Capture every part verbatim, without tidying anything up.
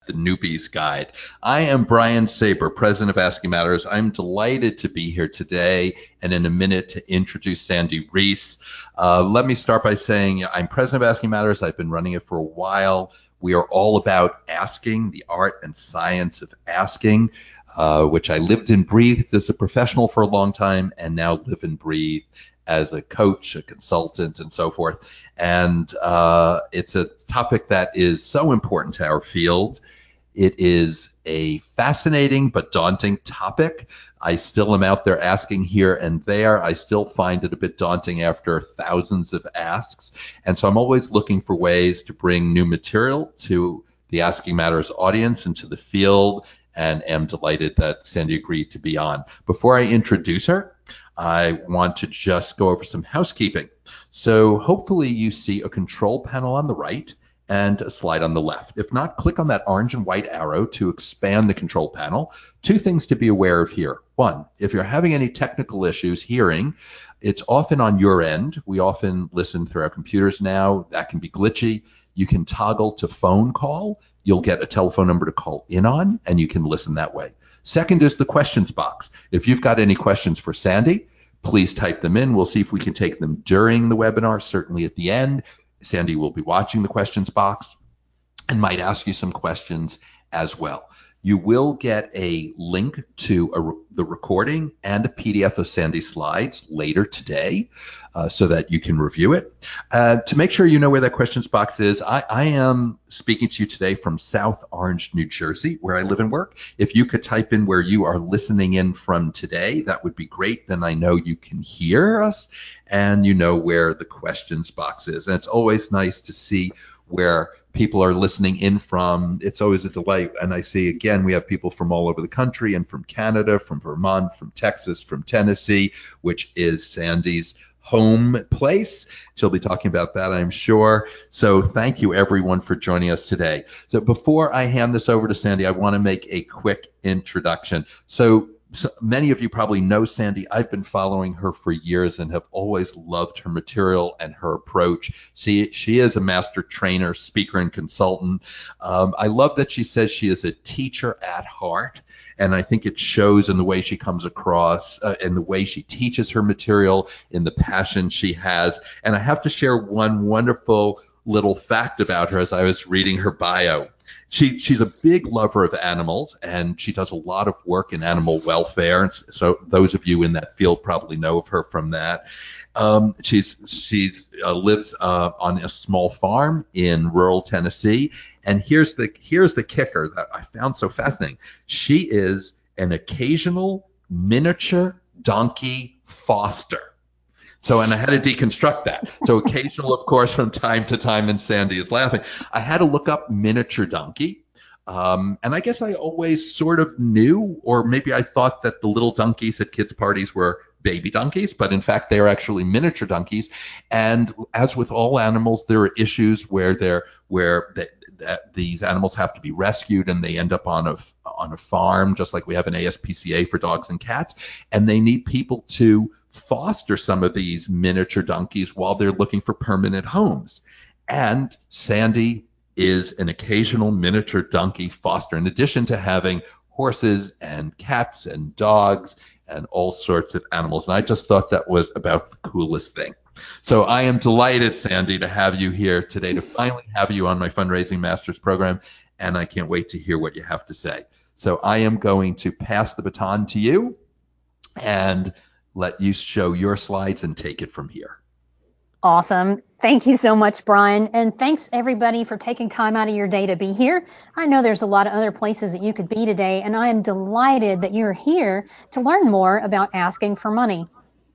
The Newbie's Guide. I am Brian Saber, president of Asking Matters. I'm delighted to be here today and in a minute to introduce Sandy Rees. Uh, let me start by saying I'm president of Asking Matters. I've been running it for a while. We are all about asking, the art and science of asking, uh, which I lived and breathed as a professional for a long time and now live and breathe as a coach, a consultant, and so forth. And uh, it's a topic that is so important to our field. It is a fascinating but daunting topic. I still am out there asking here and there. I still find it a bit daunting after thousands of asks. And so I'm always looking for ways to bring new material to the Asking Matters audience and to the field, and am delighted that Sandy agreed to be on. Before I introduce her, I want to just go over some housekeeping. So hopefully you see a control panel on the right and a slide on the left. If not, click on that orange and white arrow to expand the control panel. Two things to be aware of here. One, if you're having any technical issues hearing, it's often on your end. We often listen through our computers now. That can be glitchy. You can toggle to phone call. You'll get a telephone number to call in on, and you can listen that way. Second is the questions box. If you've got any questions for Sandy, please type them in. We'll see if we can take them during the webinar, certainly at the end. Sandy will be watching the questions box and might ask you some questions as well. You will get a link to a, the recording and a P D F of Sandy's slides later today uh, so that you can review it. Uh, to make sure you know where that questions box is, I, I am speaking to you today from South Orange, New Jersey, where I live and work. If you could type in where you are listening in from today, that would be great. Then I know you can hear us and you know where the questions box is. And it's always nice to see where people are listening in from. It's always a delight. And I see, again, we have people from all over the country and from Canada, from Vermont, from Texas, from Tennessee, which is Sandy's home place. She'll be talking about that, I'm sure. So thank you, everyone, for joining us today. So before I hand this over to Sandy, I want to make a quick introduction. So So many of you probably know Sandy. I've been following her for years and have always loved her material and her approach. She, she is a master trainer, speaker, and consultant. Um, I love that she says she is a teacher at heart, and I think it shows in the way she comes across, uh, in the way she teaches her material, in the passion she has. And I have to share one wonderful little fact about her as I was reading her bio. She, she's a big lover of animals, and she does a lot of work in animal welfare. And so those of you in that field probably know of her from that. Um, she's she's uh, lives uh, on a small farm in rural Tennessee. And here's the here's the kicker that I found so fascinating. She is an occasional miniature donkey foster. So, and I had to deconstruct that. So occasional, of course, from time to time, and Sandy is laughing. I had to look up miniature donkey. Um, and I guess I always sort of knew, or maybe I thought that the little donkeys at kids' parties were baby donkeys, but in fact, they are actually miniature donkeys. And as with all animals, there are issues where they're, where they, that these animals have to be rescued and they end up on a, on a farm, just like we have an A S P C A for dogs and cats. And they need people to foster some of these miniature donkeys while they're looking for permanent homes. And Sandy is an occasional miniature donkey foster, in addition to having horses and cats and dogs and all sorts of animals. And I just thought that was about the coolest thing. So I am delighted, Sandy, to have you here today, to finally have you on my Fundraising Masters program. And I can't wait to hear what you have to say. So I am going to pass the baton to you and let you show your slides and take it from here. Awesome. Thank you so much, Brian. And thanks everybody for taking time out of your day to be here. I know there's a lot of other places that you could be today, and I am delighted that you're here to learn more about asking for money.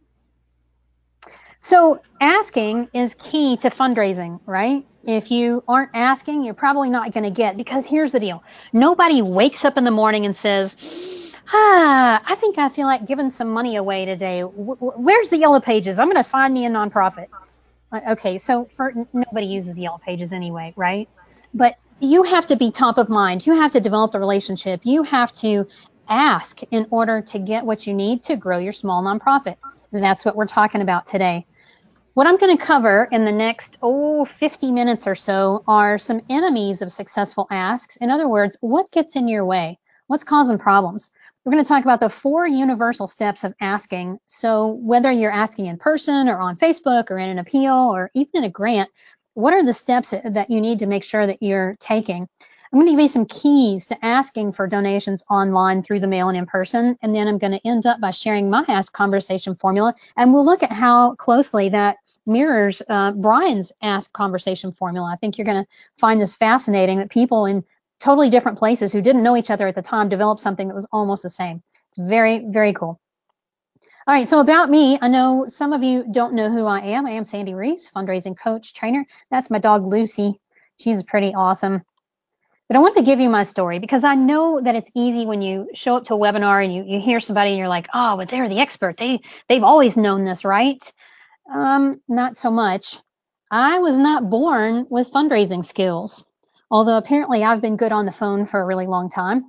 So asking is key to fundraising, right? If you aren't asking, you're probably not going to get, because here's the deal. Nobody wakes up in the morning and says, ah, I think I feel like giving some money away today. Where's the Yellow Pages? I'm going to find me a nonprofit. Okay, so for nobody uses Yellow Pages anyway, right? But you have to be top of mind. You have to develop a relationship. You have to ask in order to get what you need to grow your small nonprofit. And that's what we're talking about today. What I'm going to cover in the next, oh, fifty minutes or so are some enemies of successful asks. In other words, what gets in your way? What's causing problems? We're going to talk about the four universal steps of asking. So whether you're asking in person or on Facebook or in an appeal or even in a grant, what are the steps that you need to make sure that you're taking? I'm going to give you some keys to asking for donations online, through the mail, and in person. And then I'm going to end up by sharing my Ask Conversation formula. And we'll look at how closely that mirrors uh, Brian's Ask Conversation formula. I think you're going to find this fascinating, that people in totally different places who didn't know each other at the time developed something that was almost the same. It's very, very cool. All right, so about me, I know some of you don't know who I am. I am Sandy Reese, fundraising coach, trainer. That's my dog, Lucy. She's pretty awesome. But I wanted to give you my story because I know that it's easy when you show up to a webinar and you, you hear somebody and you're like, oh, but they're the expert. They, they've always known this, right? Um, not so much. I was not born with fundraising skills, although apparently I've been good on the phone for a really long time.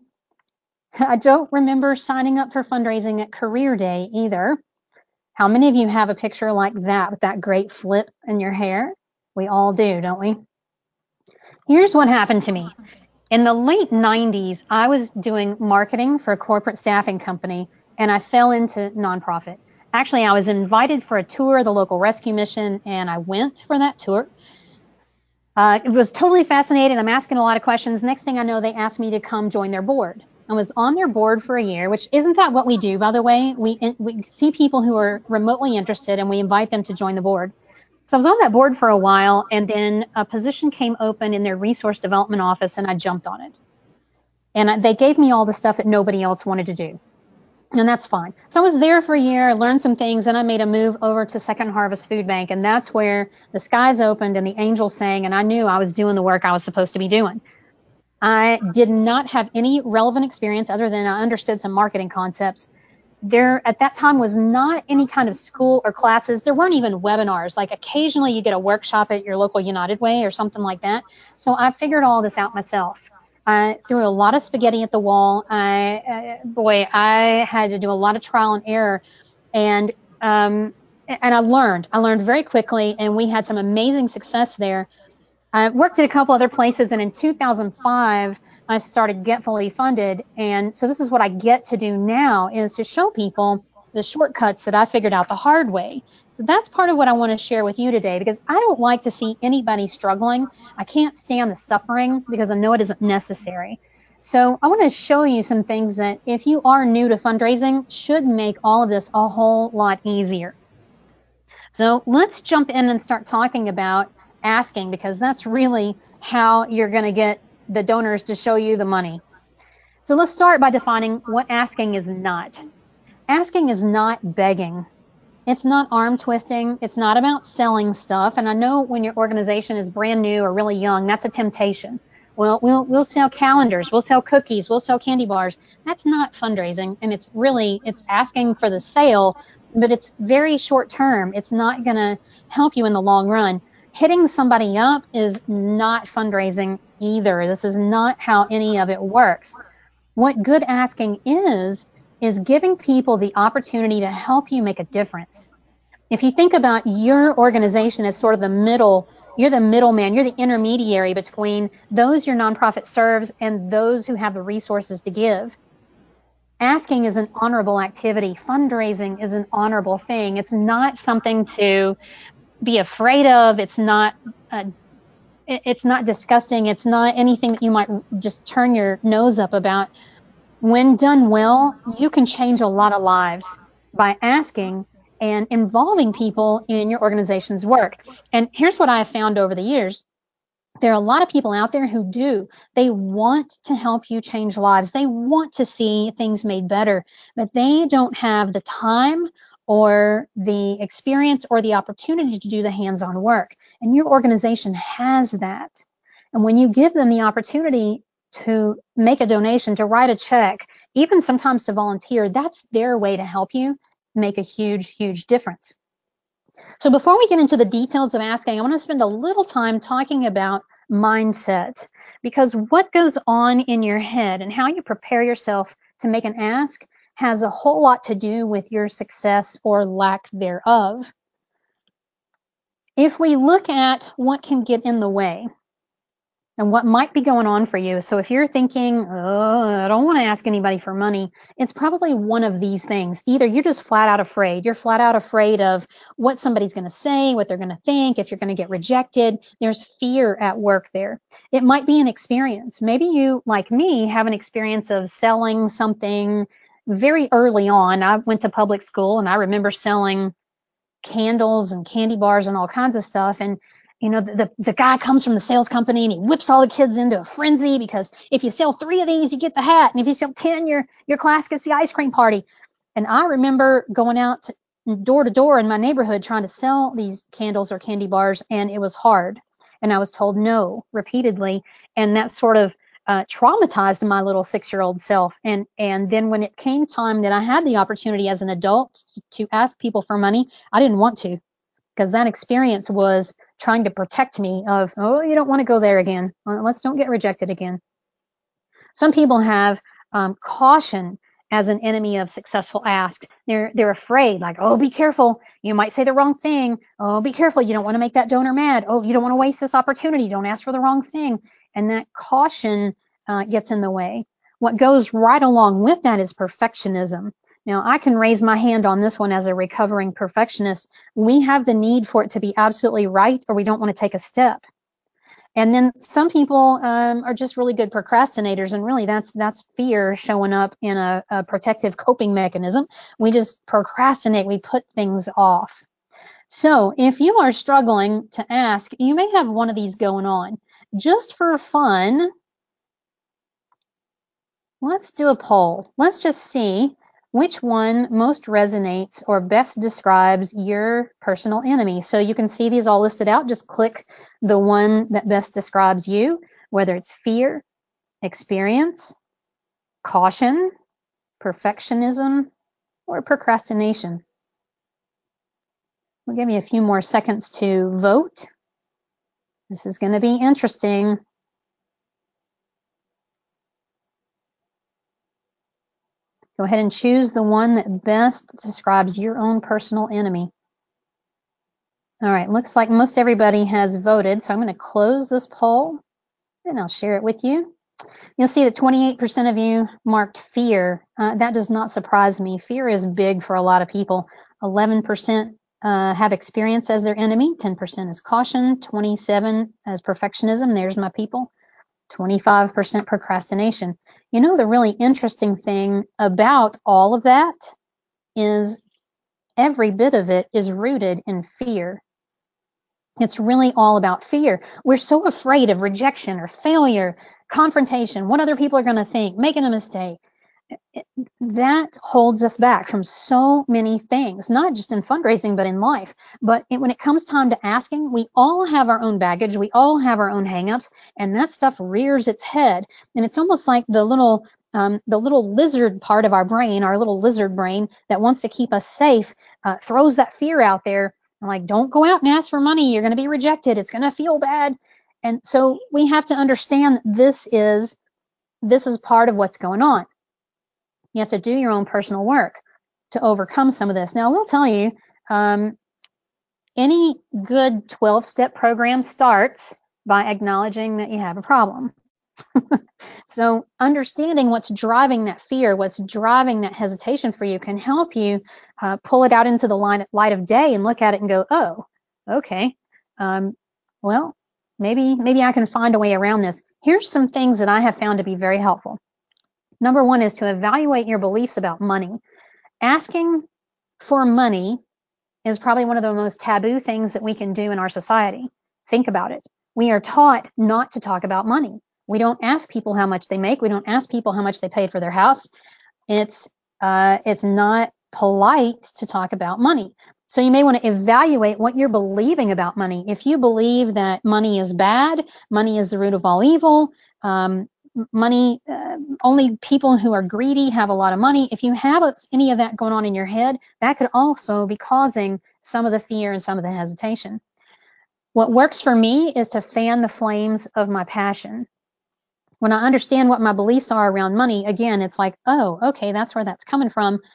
I don't remember signing up for fundraising at Career Day either. How many of you have a picture like that with that great flip in your hair? We all do, don't we? Here's what happened to me. In the late nineties, I was doing marketing for a corporate staffing company, and I fell into nonprofit. Actually, I was invited for a tour of the local rescue mission, and I went for that tour. Uh, it was totally fascinating. I'm asking a lot of questions. Next thing I know, they asked me to come join their board. I was on their board for a year, which isn't that what we do, by the way? We, we see people who are remotely interested, and we invite them to join the board. So I was on that board for a while, and then a position came open in their resource development office, and I jumped on it. And they gave me all the stuff that nobody else wanted to do. And that's fine. So I was there for a year, learned some things, and I made a move over to Second Harvest Food Bank. And that's where the skies opened and the angels sang, and I knew I was doing the work I was supposed to be doing. I did not have any relevant experience other than I understood some marketing concepts. There at that time was not any kind of school or classes. There weren't even webinars. Like occasionally you get a workshop at your local United Way or something like that. So I figured all this out myself. I threw a lot of spaghetti at the wall. I, uh, boy, I had to do a lot of trial and error, and um, and I learned. I learned very quickly, and we had some amazing success there. I worked at a couple other places, and in two thousand five, I started Get Fully Funded. And so this is what I get to do now, is to show people the shortcuts that I figured out the hard way. So that's part of what I want to share with you today, because I don't like to see anybody struggling. I can't stand the suffering because I know it isn't necessary. So I want to show you some things that, if you are new to fundraising, should make all of this a whole lot easier. So let's jump in and start talking about asking, because that's really how you're going to get the donors to show you the money. So let's start by defining what asking is not. Asking is not begging. It's not arm twisting. It's not about selling stuff. And I know when your organization is brand new or really young, that's a temptation. Well, we'll we'll sell calendars, we'll sell cookies, we'll sell candy bars. That's not fundraising, and it's really it's asking for the sale, but it's very short term. It's not going to help you in the long run. Hitting somebody up is not fundraising either. This is not how any of it works. What good asking is, is giving people the opportunity to help you make a difference. If you think about your organization as sort of the middle, you're the middleman, you're the intermediary between those your nonprofit serves and those who have the resources to give. Asking is an honorable activity. Fundraising is an honorable thing. It's not something to be afraid of. It's not uh, it's not disgusting. It's not anything that you might just turn your nose up about. When done well, you can change a lot of lives by asking and involving people in your organization's work. And here's what I have found over the years. There are a lot of people out there who do. They want to help you change lives. They want to see things made better, but they don't have the time or the experience or the opportunity to do the hands-on work. And your organization has that. And when you give them the opportunity to make a donation, to write a check, even sometimes to volunteer, that's their way to help you make a huge, huge difference. So before we get into the details of asking, I want to spend a little time talking about mindset, because what goes on in your head and how you prepare yourself to make an ask has a whole lot to do with your success or lack thereof. if we look at what can get in the way and what might be going on for you, so if you're thinking, oh, I don't want to ask anybody for money, it's probably one of these things. Either you're just flat out afraid. You're flat out afraid of what somebody's going to say, what they're going to think, if you're going to get rejected. There's fear at work there. It might be an experience. Maybe you, like me, have an experience of selling something very early on. I went to public school and I remember selling candles and candy bars and all kinds of stuff. And, you know, the, the, the guy comes from the sales company and he whips all the kids into a frenzy because if you sell three of these, you get the hat. And if you sell ten, your, your class gets the ice cream party. And I remember going out to, door to door in my neighborhood trying to sell these candles or candy bars, and it was hard. And I was told no repeatedly. And that sort of uh, traumatized my little six-year-old self. And, and then when it came time that I had the opportunity as an adult to ask people for money, I didn't want to, because that experience was trying to protect me of, oh, you don't want to go there again. Let's don't get rejected again. Some people have um, caution as an enemy of successful asks. They're they're afraid, like, oh, be careful. You might say the wrong thing. Oh, be careful. You don't want to make that donor mad. Oh, you don't want to waste this opportunity. Don't ask for the wrong thing. And that caution uh, gets in the way. What goes right along with that is perfectionism. Now, I can raise my hand on this one as a recovering perfectionist. We have the need for it to be absolutely right, or we don't want to take a step. And then some people um, are just really good procrastinators, and really that's that's fear showing up in a, a protective coping mechanism. We just procrastinate, we put things off. So if you are struggling to ask, you may have one of these going on. Just for fun, let's do a poll. Let's just see which one most resonates or best describes your personal enemy. So you can see these all listed out. Just click the one that best describes you, whether it's fear, experience, caution, perfectionism, or procrastination. We'll give you a few more seconds to vote. This is going to be interesting. Go ahead and choose the one that best describes your own personal enemy. All right, looks like most everybody has voted, so I'm going to close this poll and I'll share it with you. You'll see that twenty-eight percent of you marked fear. Uh, that does not surprise me. Fear is big for a lot of people. eleven percent uh, have experience as their enemy, ten percent is caution, twenty-seven as perfectionism. There's my people. twenty-five percent procrastination. You know, the really interesting thing about all of that is every bit of it is rooted in fear. It's really all about fear. We're so afraid of rejection or failure, confrontation, what other people are going to think, making a mistake. That holds us back from so many things, not just in fundraising, but in life. But it, when it comes time to asking, we all have our own baggage. We all have our own hangups, and that stuff rears its head. And it's almost like the little, um, the little lizard part of our brain, our little lizard brain that wants to keep us safe, uh, throws that fear out there. Like, don't go out and ask for money. You're going to be rejected. It's going to feel bad. And so we have to understand this is, this is part of what's going on. You have to do your own personal work to overcome some of this. Now, I will tell you, um, any good twelve-step program starts by acknowledging that you have a problem. So understanding what's driving that fear, what's driving that hesitation for you can help you uh, pull it out into the light of day and look at it and go, oh, okay, um, well, maybe, maybe I can find a way around this. Here's some things that I have found to be very helpful. Number one is to evaluate your beliefs about money. Asking for money is probably one of the most taboo things that we can do in our society. Think about it. We are taught not to talk about money. We don't ask people how much they make. We don't ask people how much they paid for their house. It's uh, it's not polite to talk about money. So you may want to evaluate what you're believing about money. If you believe that money is bad, money is the root of all evil, um, money, uh, only people who are greedy have a lot of money. If you have any of that going on in your head, that could also be causing some of the fear and some of the hesitation. What works for me is to fan the flames of my passion. When I understand what my beliefs are around money, again, it's like, oh, okay, that's where that's coming from.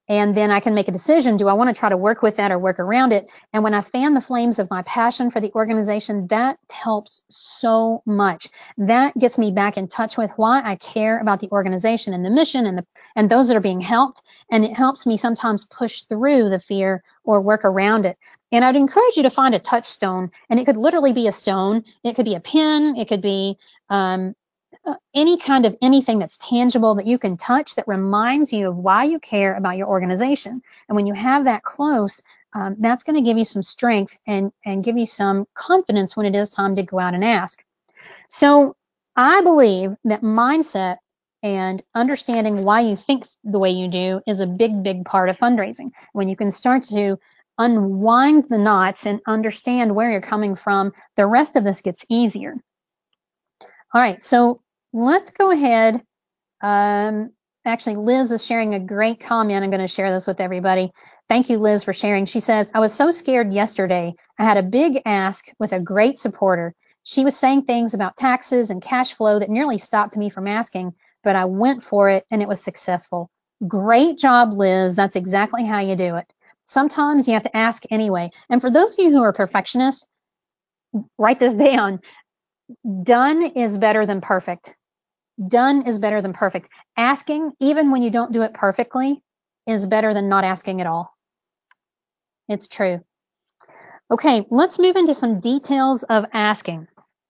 And then I can make a decision. Do I want to try to work with that or work around it? And when I fan the flames of my passion for the organization, that helps so much. That gets me back in touch with why I care about the organization and the mission and the and those that are being helped. And it helps me sometimes push through the fear or work around it. And I'd encourage you to find a touchstone, and it could literally be a stone. It could be a pen. It could be um, uh, any kind of anything that's tangible that you can touch that reminds you of why you care about your organization. And when you have that close, um, that's going to give you some strength and, and give you some confidence when it is time to go out and ask. So I believe that mindset and understanding why you think the way you do is a big, big part of fundraising. When you can start to unwind the knots and understand where you're coming from, the rest of this gets easier. All right, so let's go ahead. Um, actually, Liz is sharing a great comment. I'm going to share this with everybody. Thank you, Liz, for sharing. She says, I was so scared yesterday. I had a big ask with a great supporter. She was saying things about taxes and cash flow that nearly stopped me from asking, but I went for it and it was successful. Great job, Liz. That's exactly how you do it. Sometimes you have to ask anyway. And for those of you who are perfectionists, write this down. Done is better than perfect. Done is better than perfect. Asking, even when you don't do it perfectly, is better than not asking at all. It's true. Okay, let's move into some details of asking.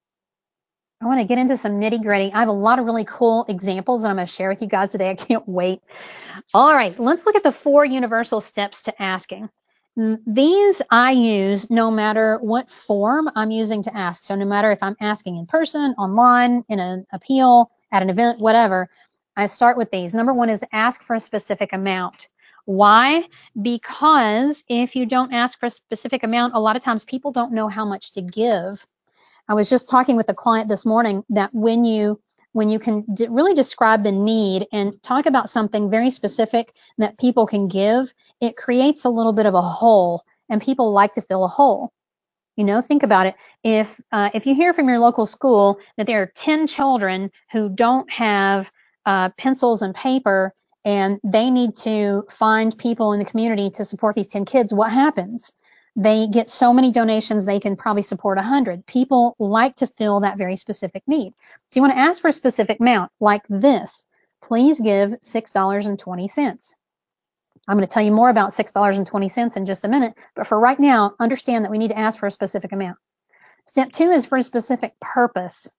I want to get into some nitty gritty. I have a lot of really cool examples that I'm going to share with you guys today. I can't wait. All right, let's look at the four universal steps to asking. These I use no matter what form I'm using to ask. So no matter if I'm asking in person, online, in an appeal, at an event, whatever, I start with these. Number one is to ask for a specific amount. Why? Because if you don't ask for a specific amount, a lot of times people don't know how much to give. I was just talking with a client this morning that when you when you can d- really describe the need and talk about something very specific that people can give, it creates a little bit of a hole, and people like to fill a hole. You know, think about it. If uh, if you hear from your local school that there are ten children who don't have uh, pencils and paper, and they need to find people in the community to support these ten kids, what happens? They get so many donations, they can probably support one hundred. People like to fill that very specific need. So you want to ask for a specific amount like this. Please give six dollars and twenty cents. I'm going to tell you more about six dollars and twenty cents in just a minute, but for right now, understand that we need to ask for a specific amount. Step two is for a specific purpose.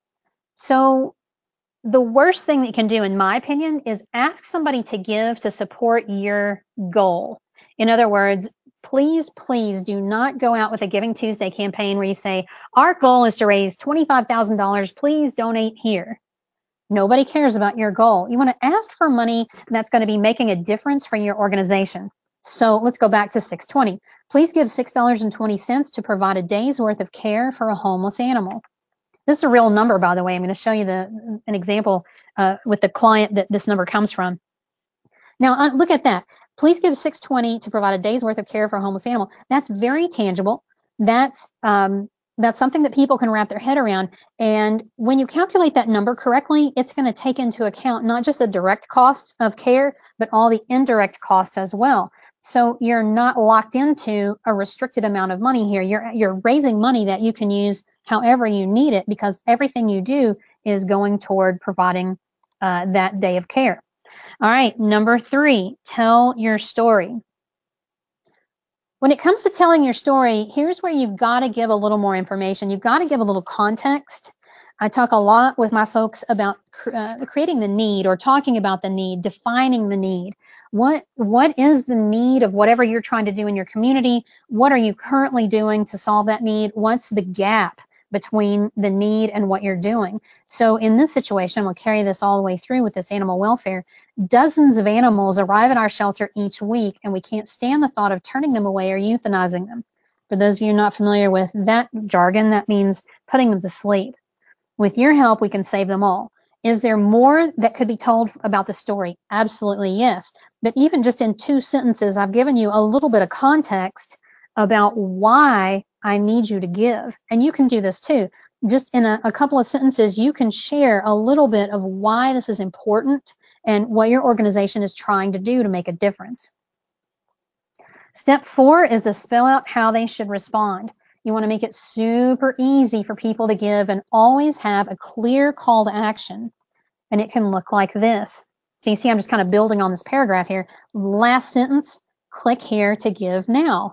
So the worst thing that you can do, in my opinion, is ask somebody to give to support your goal. In other words, please, please do not go out with a Giving Tuesday campaign where you say, our goal is to raise twenty-five thousand dollars. Please donate here. Nobody cares about your goal. You want to ask for money that's going to be making a difference for your organization. So let's go back to six twenty. Please give six dollars and twenty cents to provide a day's worth of care for a homeless animal. This is a real number, by the way. I'm going to show you the an example uh, with the client that this number comes from. Now, uh, look at that. Please give six twenty to provide a day's worth of care for a homeless animal. That's very tangible. That's um, that's something that people can wrap their head around. And when you calculate that number correctly, it's going to take into account not just the direct costs of care, but all the indirect costs as well. So you're not locked into a restricted amount of money here. You're you're raising money that you can use however you need it, because everything you do is going toward providing uh, that day of care. All right, number three, tell your story. When it comes to telling your story, here's where you've got to give a little more information. You've got to give a little context. I talk a lot with my folks about uh, creating the need, or talking about the need, defining the need. What what is the need of whatever you're trying to do in your community? What are you currently doing to solve that need? What's the gap between the need and what you're doing? So in this situation, we'll carry this all the way through with this animal welfare. Dozens of animals arrive at our shelter each week, and we can't stand the thought of turning them away or euthanizing them. For those of you not familiar with that jargon, that means putting them to sleep. With your help, we can save them all. Is there more that could be told about the story? Absolutely, yes. But even just in two sentences, I've given you a little bit of context about why I need you to give. And you can do this too. Just in a, a couple of sentences, you can share a little bit of why this is important and what your organization is trying to do to make a difference. Step four is to spell out how they should respond. You want to make it super easy for people to give and always have a clear call to action. And it can look like this. So you see, I'm just kind of building on this paragraph here. Last sentence, click here to give now.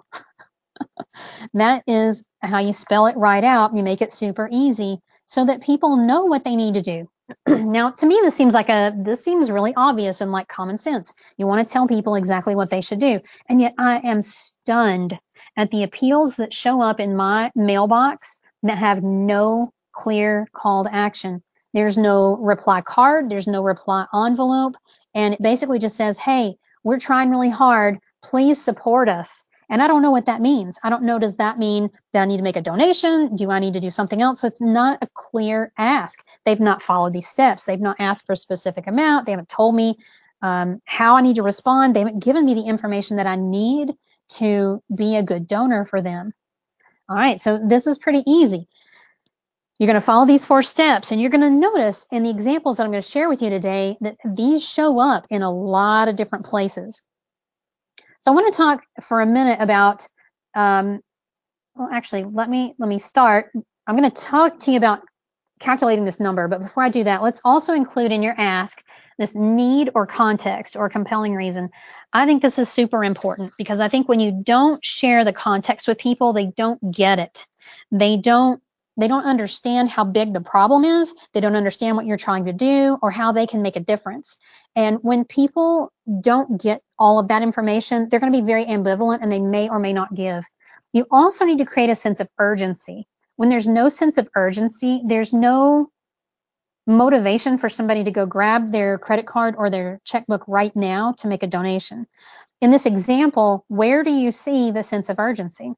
That is how you spell it right out. You make it super easy so that people know what they need to do. Now, to me, this seems like a, this seems really obvious and like common sense. You want to tell people exactly what they should do. And yet I am stunned at the appeals that show up in my mailbox that have no clear call to action. There's no reply card. There's no reply envelope. And it basically just says, hey, we're trying really hard. Please support us. And I don't know what that means. I don't know, does that mean that I need to make a donation? Do I need to do something else? So it's not a clear ask. They've not followed these steps. They've not asked for a specific amount. They haven't told me um, how I need to respond. They haven't given me the information that I need to be a good donor for them. All right, so this is pretty easy. You're going to follow these four steps, and you're going to notice in the examples that I'm going to share with you today that these show up in a lot of different places. So I want to talk for a minute about, um, well, actually, let me let me start. I'm going to talk to you about calculating this number, but before I do that, let's also include in your ask this need or context or compelling reason. I think this is super important because I think when you don't share the context with people, they don't get it. They don't they don't understand how big the problem is. They don't understand what you're trying to do or how they can make a difference. And when people don't get all of that information, they're going to be very ambivalent and they may or may not give. You also need to create a sense of urgency. When there's no sense of urgency, there's no motivation for somebody to go grab their credit card or their checkbook right now to make a donation. In this example, where do you see the sense of urgency?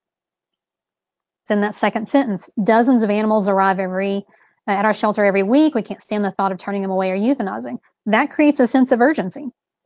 It's in that second sentence. Dozens of animals arrive every uh, at our shelter every week. We can't stand the thought of turning them away or euthanizing. That creates a sense of urgency.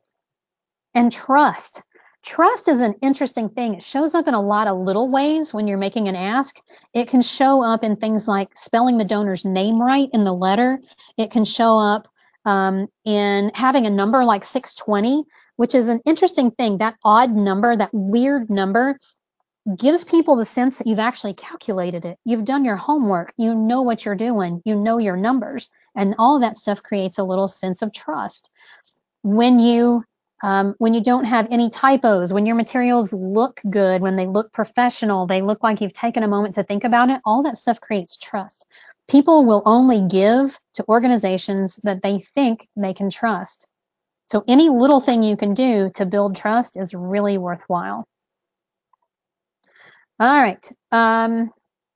And trust. Trust is an interesting thing. It shows up in a lot of little ways when you're making an ask. It can show up in things like spelling the donor's name right in the letter. It can show up um, in having a number like six twenty, which is an interesting thing. That odd number, that weird number, gives people the sense that you've actually calculated it. You've done your homework. You know what you're doing. You know your numbers. And all of that stuff creates a little sense of trust. When you Um, when you don't have any typos, when your materials look good, when they look professional, they look like you've taken a moment to think about it, all that stuff creates trust. People will only give to organizations that they think they can trust. So any little thing you can do to build trust is really worthwhile. All right. Um,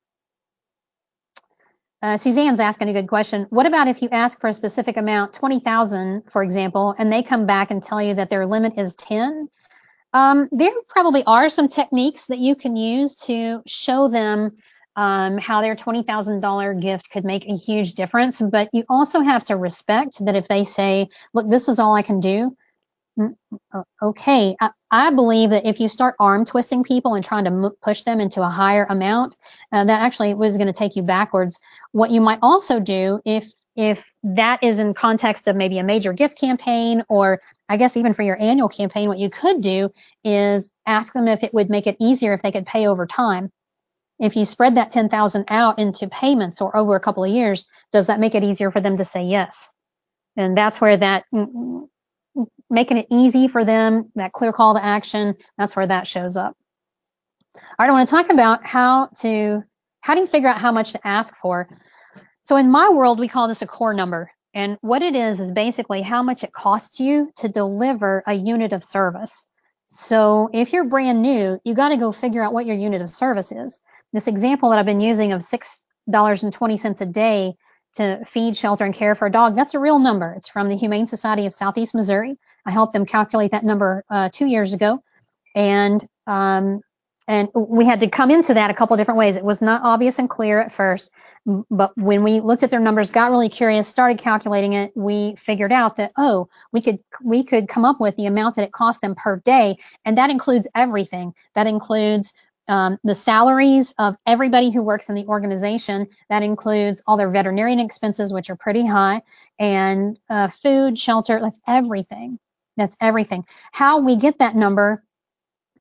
uh, Suzanne's asking a good question. What about if you ask for a specific amount, twenty thousand, for example, and they come back and tell you that their limit is ten? Um, there probably are some techniques that you can use to show them um, how their twenty thousand dollars gift could make a huge difference. But you also have to respect that if they say, look, this is all I can do. Okay, I, I believe that if you start arm twisting people and trying to m- push them into a higher amount, uh, that actually was going to take you backwards. What you might also do if if that is in context of maybe a major gift campaign, or I guess even for your annual campaign, what you could do is ask them if it would make it easier if they could pay over time. If you spread that ten thousand out into payments or over a couple of years, does that make it easier for them to say yes? And that's where that making it easy for them, that clear call to action, that's where that shows up. All right, I want to talk about how to how do you figure out how much to ask for. So in my world, we call this a core number. And what it is is basically how much it costs you to deliver a unit of service. So if you're brand new, you got to go figure out what your unit of service is. This example that I've been using of six dollars and twenty cents a day to feed, shelter, and care for a dog, that's a real number. It's from the Humane Society of Southeast Missouri. I helped them calculate that number uh, two years ago. And um, and we had to come into that a couple different ways. It was not obvious and clear at first, but when we looked at their numbers, got really curious, started calculating it, we figured out that, oh, we could we could come up with the amount that it cost them per day, and that includes everything. That includes um, the salaries of everybody who works in the organization. That includes all their veterinarian expenses, which are pretty high, and uh, food, shelter, that's everything. That's everything. How we get that number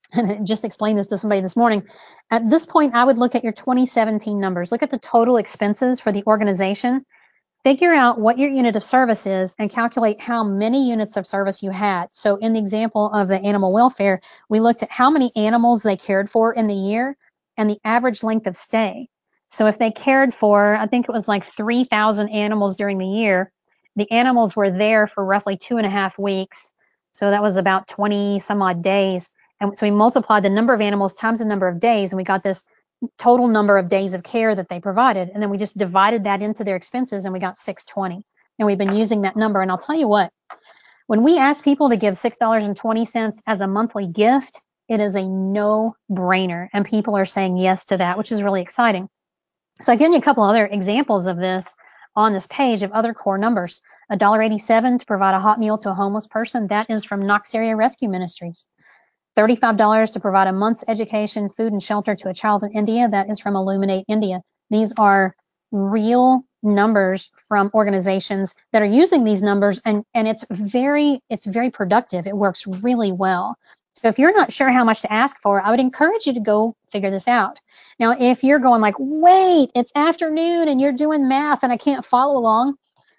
and I just explained this to somebody this morning. At this point, I would look at your twenty seventeen numbers. Look at the total expenses for the organization. Figure out what your unit of service is and calculate how many units of service you had. So in the example of the animal welfare, we looked at how many animals they cared for in the year and the average length of stay. So if they cared for, I think it was like three thousand animals during the year, the animals were there for roughly two and a half weeks. So that was about twenty some odd days. And so we multiplied the number of animals times the number of days, and we got this total number of days of care that they provided. And then we just divided that into their expenses and we got six hundred twenty. And we've been using that number. And I'll tell you what, when we ask people to give six dollars and twenty cents as a monthly gift, it is a no brainer. And people are saying yes to that, which is really exciting. So I give you a couple other examples of this on this page of other core numbers. one dollar eighty-seven to provide a hot meal to a homeless person. That is from Knox Area Rescue Ministries. thirty-five dollars to provide a month's education, food, and shelter to a child in India. That is from Illuminate India. These are real numbers from organizations that are using these numbers, and, and it's very, it's very productive. It works really well. So if you're not sure how much to ask for, I would encourage you to go figure this out. Now, if you're going like, wait, it's afternoon and you're doing math and I can't follow along,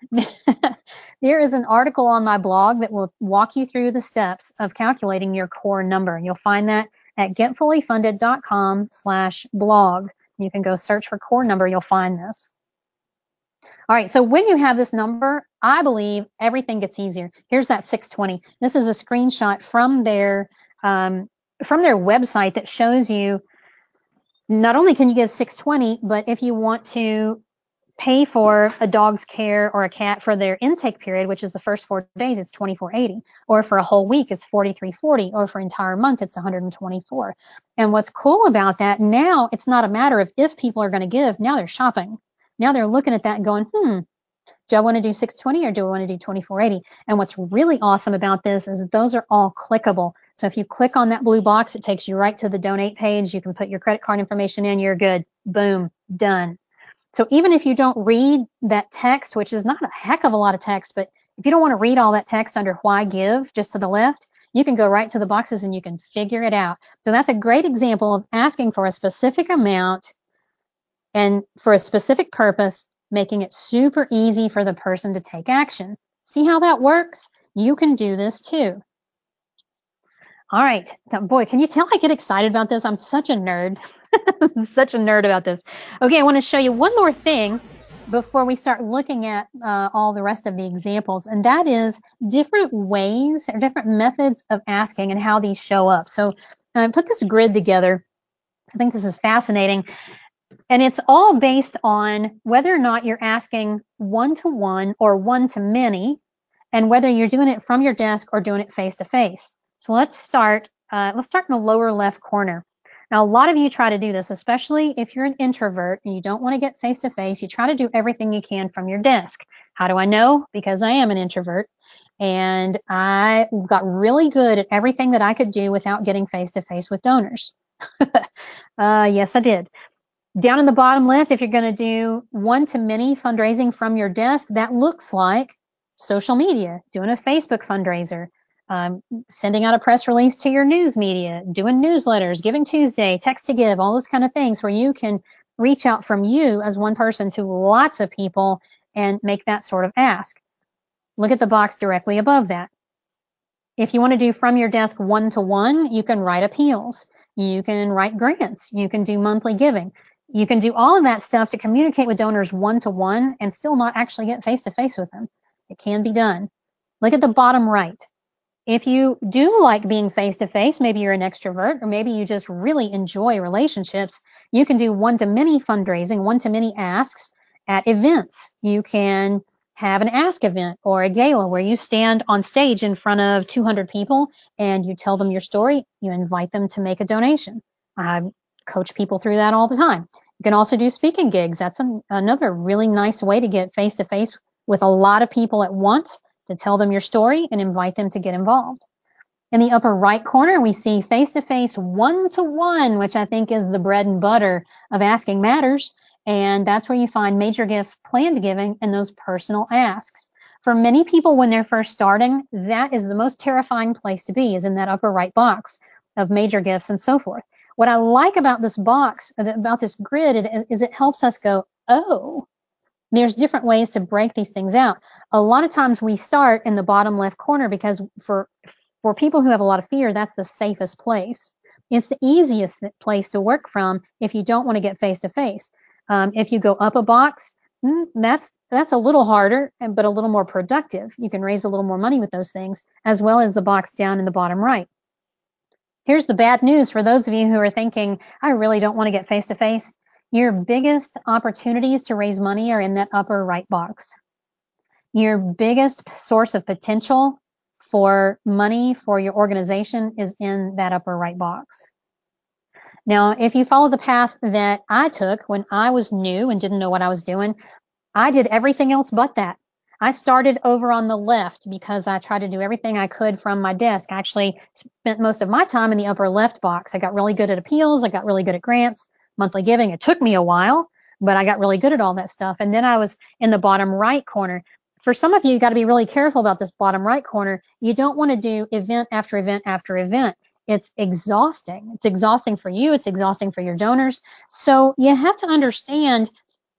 there is an article on my blog that will walk you through the steps of calculating your core number. You'll find that at getfullyfunded.com slash blog. You can go search for core number. You'll find this. All right, so when you have this number, I believe everything gets easier. Here's that six twenty. This is a screenshot from their um, from their website that shows you not only can you give six twenty, but if you want to pay for a dog's care or a cat for their intake period, which is the first four days, it's twenty-four eighty, or for a whole week, it's forty-three forty, or for an entire month, it's one hundred twenty-four. And what's cool about that, now it's not a matter of if people are going to give, now they're shopping. Now they're looking at that and going, hmm, do I want to do six twenty or do I want to do twenty-four eighty? And what's really awesome about this is that those are all clickable. So if you click on that blue box, it takes you right to the donate page. You can put your credit card information in, you're good. Boom, done. So even if you don't read that text, which is not a heck of a lot of text, but if you don't want to read all that text under why give just to the left, you can go right to the boxes and you can figure it out. So that's a great example of asking for a specific amount and for a specific purpose, making it super easy for the person to take action. See how that works? You can do this too. All right. Boy, can you tell I get excited about this? I'm such a nerd. Such a nerd about this. Okay, I want to show you one more thing before we start looking at uh, all the rest of the examples, and that is different ways or different methods of asking and how these show up. So I uh, put this grid together. I think this is fascinating. And it's all based on whether or not you're asking one-to-one or one-to-many, and whether you're doing it from your desk or doing it face-to-face. So let's start, uh, let's start in the lower left corner. Now, a lot of you try to do this, especially if you're an introvert and you don't want to get face-to-face. You try to do everything you can from your desk. How do I know? Because I am an introvert, and I got really good at everything that I could do without getting face-to-face with donors. uh, yes, I did. Down in the bottom left, if you're going to do one-to-many fundraising from your desk, that looks like social media, doing a Facebook fundraiser, um, sending out a press release to your news media, doing newsletters, Giving Tuesday, Text to Give, all those kind of things where you can reach out from you as one person to lots of people and make that sort of ask. Look at the box directly above that. If you want to do from your desk one-to-one, you can write appeals. You can write grants. You can do monthly giving. You can do all of that stuff to communicate with donors one-to-one and still not actually get face-to-face with them. It can be done. Look at the bottom right. If you do like being face-to-face, maybe you're an extrovert, or maybe you just really enjoy relationships, you can do one-to-many fundraising, one-to-many asks at events. You can have an ask event or a gala where you stand on stage in front of two hundred people and you tell them your story. You invite them to make a donation. I coach people through that all the time. You can also do speaking gigs. That's an, another really nice way to get face-to-face with a lot of people at once, to tell them your story and invite them to get involved. In the upper right corner, we see face-to-face one-to-one, which I think is the bread and butter of Asking Matters. And that's where you find major gifts, planned giving, and those personal asks. For many people when they're first starting, that is the most terrifying place to be, is in that upper right box. of major gifts and so forth. What I like about this box, about this grid, is, is it helps us go, oh, there's different ways to break these things out. A lot of times we start in the bottom left corner because for for people who have a lot of fear, that's the safest place. It's the easiest place to work from if you don't want to get face to face. Um, if you go up a box, that's that's a little harder, but a little more productive. You can raise a little more money with those things, as well as the box down in the bottom right. Here's the bad news for those of you who are thinking, I really don't want to get face to face. Your biggest opportunities to raise money are in that upper right box. Your biggest source of potential for money for your organization is in that upper right box. Now, if you follow the path that I took when I was new and didn't know what I was doing, I did everything else but that. I started over on the left because I tried to do everything I could from my desk. I actually spent most of my time in the upper left box. I got really good at appeals. I got really good at grants, monthly giving. It took me a while, but I got really good at all that stuff. And then I was in the bottom right corner. For some of you, you got to be really careful about this bottom right corner. You don't want to do event after event after event. It's exhausting. It's exhausting for you. It's exhausting for your donors. So you have to understand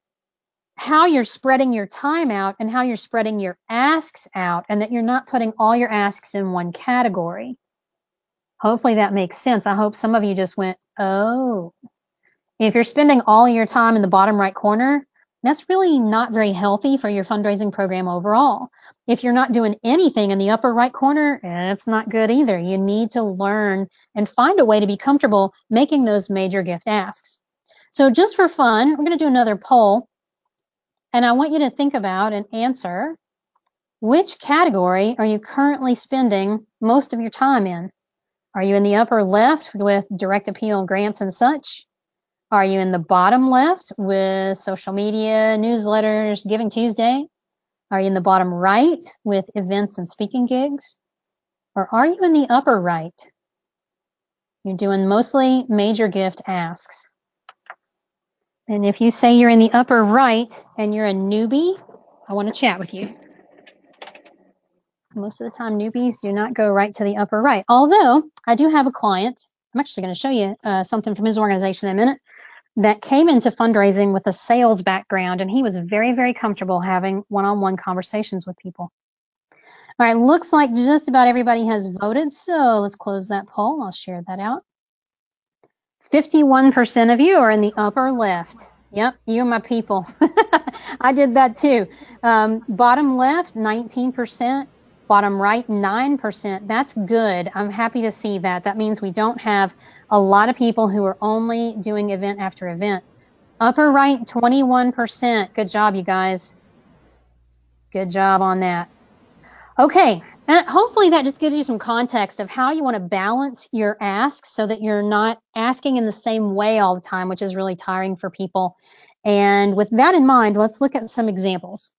how you're spreading your time out and how you're spreading your asks out, and that you're not putting all your asks in one category. Hopefully that makes sense. I hope some of you just went, oh. If you're spending all your time in the bottom right corner, that's really not very healthy for your fundraising program overall. If you're not doing anything in the upper right corner, it's not good either. You need to learn and find a way to be comfortable making those major gift asks. So just for fun, we're going to do another poll. And I want you to think about and answer, which category are you currently spending most of your time in? Are you in the upper left with direct appeal grants and such? Are you in the bottom left with social media, newsletters, Giving Tuesday? Are you in the bottom right with events and speaking gigs? Or are you in the upper right? You're doing mostly major gift asks. And if you say you're in the upper right and you're a newbie, I want to chat with you. Most of the time, newbies do not go right to the upper right. Although, I do have a client, I'm actually going to show you uh, something from his organization in a minute, that came into fundraising with a sales background, and he was very, very comfortable having one-on-one conversations with people. All right, looks like just about everybody has voted, so let's close that poll. I'll share that out. fifty-one percent of you are in the upper left. Yep, you and my people. I did that too. Um, bottom left, nineteen percent. Bottom right, nine percent. That's good. I'm happy to see that. That means we don't have a lot of people who are only doing event after event. Upper right, twenty-one percent. Good job, you guys. Good job on that. Okay, and hopefully that just gives you some context of how you want to balance your asks so that you're not asking in the same way all the time, which is really tiring for people. And with that in mind, let's look at some examples.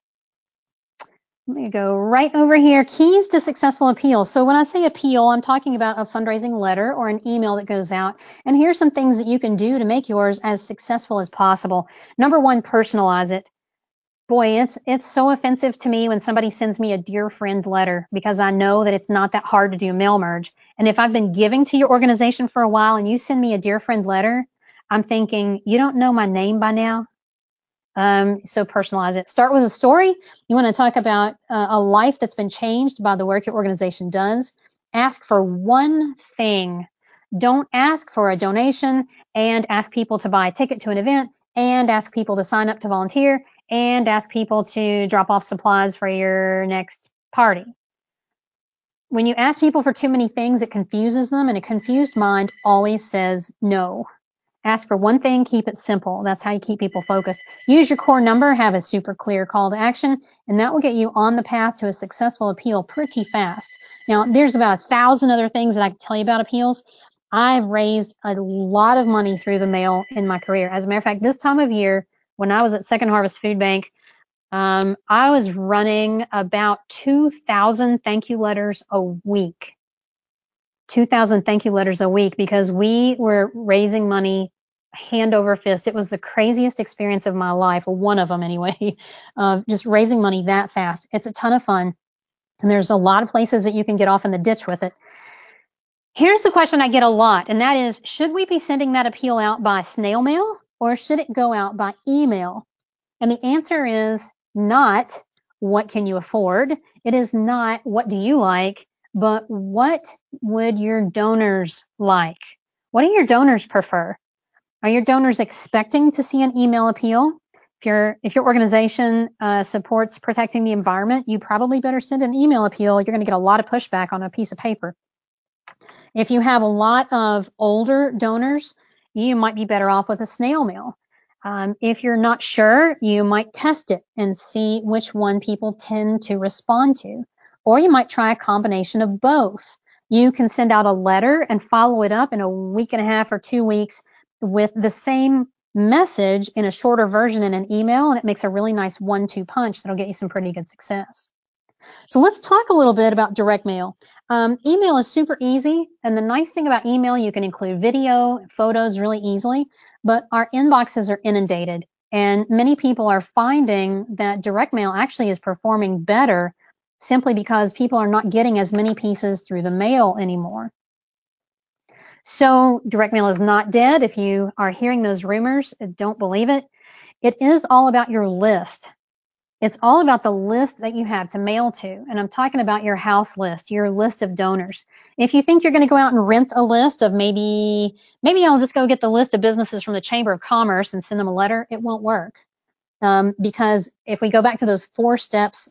Let me go right over here. Keys to successful appeal. So when I say appeal, I'm talking about a fundraising letter or an email that goes out. And here's some things that you can do to make yours as successful as possible. Number one, personalize it. Boy, it's it's so offensive to me when somebody sends me a dear friend letter, because I know that it's not that hard to do mail merge. And if I've been giving to your organization for a while and you send me a dear friend letter, I'm thinking, you don't know my name by now? Um, so personalize it. Start with a story. You want to talk about uh, a life that's been changed by the work your organization does. Ask for one thing. Don't ask for a donation and ask people to buy a ticket to an event and ask people to sign up to volunteer and ask people to drop off supplies for your next party. When you ask people for too many things, it confuses them, and a confused mind always says no. Ask for one thing, keep it simple. That's how you keep people focused. Use your core number, have a super clear call to action, and that will get you on the path to a successful appeal pretty fast. Now, there's about a thousand other things that I can tell you about appeals. I've raised a lot of money through the mail in my career. As a matter of fact, this time of year, when I was at Second Harvest Food Bank, um, I was running about two thousand thank you letters a week. two thousand thank you letters a week, because we were raising money hand over fist. It was the craziest experience of my life, one of them anyway, uh, just raising money that fast. It's a ton of fun, and there's a lot of places that you can get off in the ditch with it. Here's the question I get a lot, and that is, should we be sending that appeal out by snail mail or should it go out by email? And the answer is not what can you afford. It is not what do you like, but what would your donors like? What do your donors prefer? Are your donors expecting to see an email appeal? If your if your organization uh, supports protecting the environment, you probably better send an email appeal. You're going to get a lot of pushback on a piece of paper. If you have a lot of older donors, you might be better off with a snail mail. Um, if you're not sure, you might test it and see which one people tend to respond to. Or you might try a combination of both. You can send out a letter and follow it up in a week and a half or two weeks with the same message in a shorter version in an email, and it makes a really nice one two punch that'll get you some pretty good success. So let's talk a little bit about direct mail. Um, email is super easy, and the nice thing about email, you can include video, photos really easily, but our inboxes are inundated, and many people are finding that direct mail actually is performing better simply because people are not getting as many pieces through the mail anymore. So direct mail is not dead. If you are hearing those rumors, don't believe it. It is all about your list. It's all about the list that you have to mail to. And I'm talking about your house list, your list of donors. If you think you're going to go out and rent a list of maybe, maybe I'll just go get the list of businesses from the Chamber of Commerce and send them a letter, it won't work. Um, because if we go back to those four steps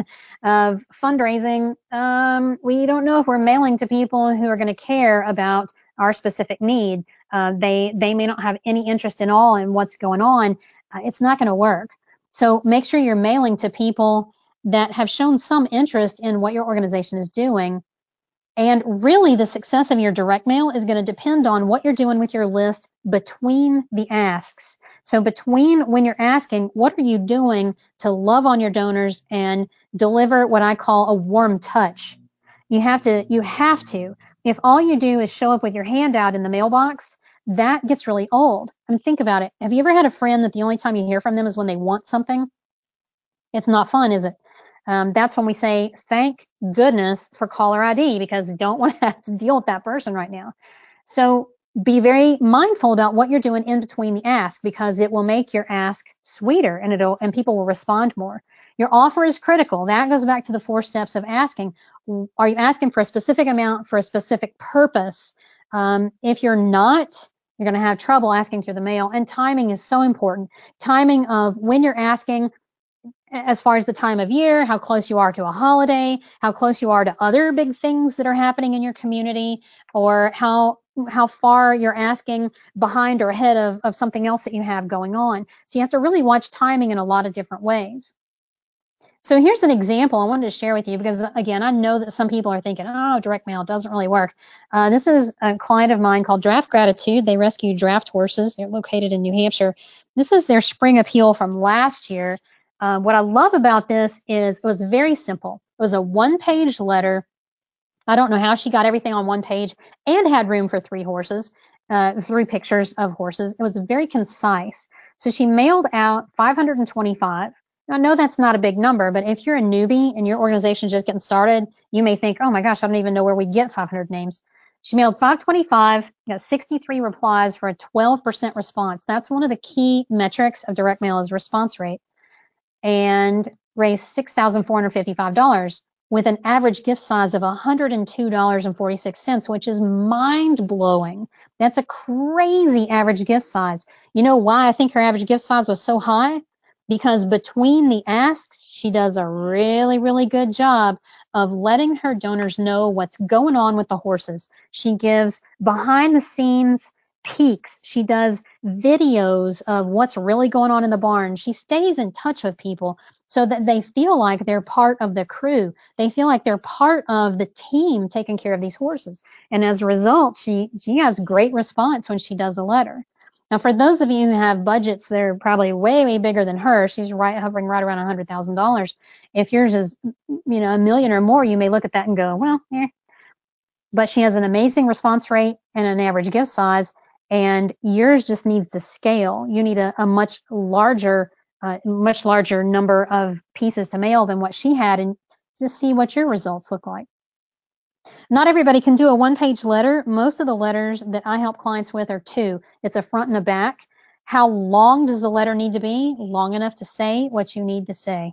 of fundraising, um, we don't know if we're mailing to people who are going to care about our specific need. Uh, they, they may not have any interest at all in what's going on. Uh, it's not going to work. So make sure you're mailing to people that have shown some interest in what your organization is doing. And really, the success of your direct mail is going to depend on what you're doing with your list between the asks. So between when you're asking, what are you doing to love on your donors and deliver what I call a warm touch? You have to, you have to. If all you do is show up with your hand out in the mailbox, that gets really old. I mean, think about it. Have you ever had a friend that the only time you hear from them is when they want something? It's not fun, is it? Um, that's when we say, thank goodness for caller I D, because you don't want to have to deal with that person right now. So be very mindful about what you're doing in between the ask, because it will make your ask sweeter and it'll, and people will respond more. Your offer is critical. That goes back to the four steps of asking. Are you asking for a specific amount for a specific purpose? Um, if you're not, you're going to have trouble asking through the mail. And timing is so important. Timing of when you're asking, as far as the time of year, how close you are to a holiday, how close you are to other big things that are happening in your community, or how how far you're asking behind or ahead of, of something else that you have going on. So you have to really watch timing in a lot of different ways. So here's an example I wanted to share with you, because again, I know that some people are thinking, oh, direct mail doesn't really work. Uh, this is a client of mine called Draft Gratitude. They rescue draft horses. They're located in New Hampshire. This is their spring appeal from last year. Uh, what I love about this is it was very simple. It was a one-page letter. I don't know how she got everything on one page and had room for three horses, uh, three pictures of horses. It was very concise. So she mailed out five hundred twenty-five. Now, I know that's not a big number, but if you're a newbie and your organization is just getting started, you may think, oh my gosh, I don't even know where we get five hundred names. She mailed five twenty-five, got sixty-three replies for a twelve percent response. That's one of the key metrics of direct mail is response rate, and raised six thousand four hundred fifty-five dollars with an average gift size of one hundred two dollars and forty-six cents, which is mind-blowing. That's a crazy average gift size. You know why I think her average gift size was so high? Because between the asks, she does a really, really good job of letting her donors know what's going on with the horses. She gives behind-the-scenes peeks. She does videos of what's really going on in the barn. She stays in touch with people so that they feel like they're part of the crew. They feel like they're part of the team taking care of these horses. And as a result, she, she has great response when she does a letter. Now, for those of you who have budgets that are probably way, way bigger than hers, she's right hovering right around one hundred thousand dollars. If yours is, you know, a million or more, you may look at that and go, well, eh. But she has an amazing response rate and an average gift size, and yours just needs to scale. You need a, a much larger, uh, much larger number of pieces to mail than what she had, and just see what your results look like. Not everybody can do a one-page letter. Most of the letters that I help clients with are two. It's a front and a back. How long does the letter need to be? Long enough to say what you need to say.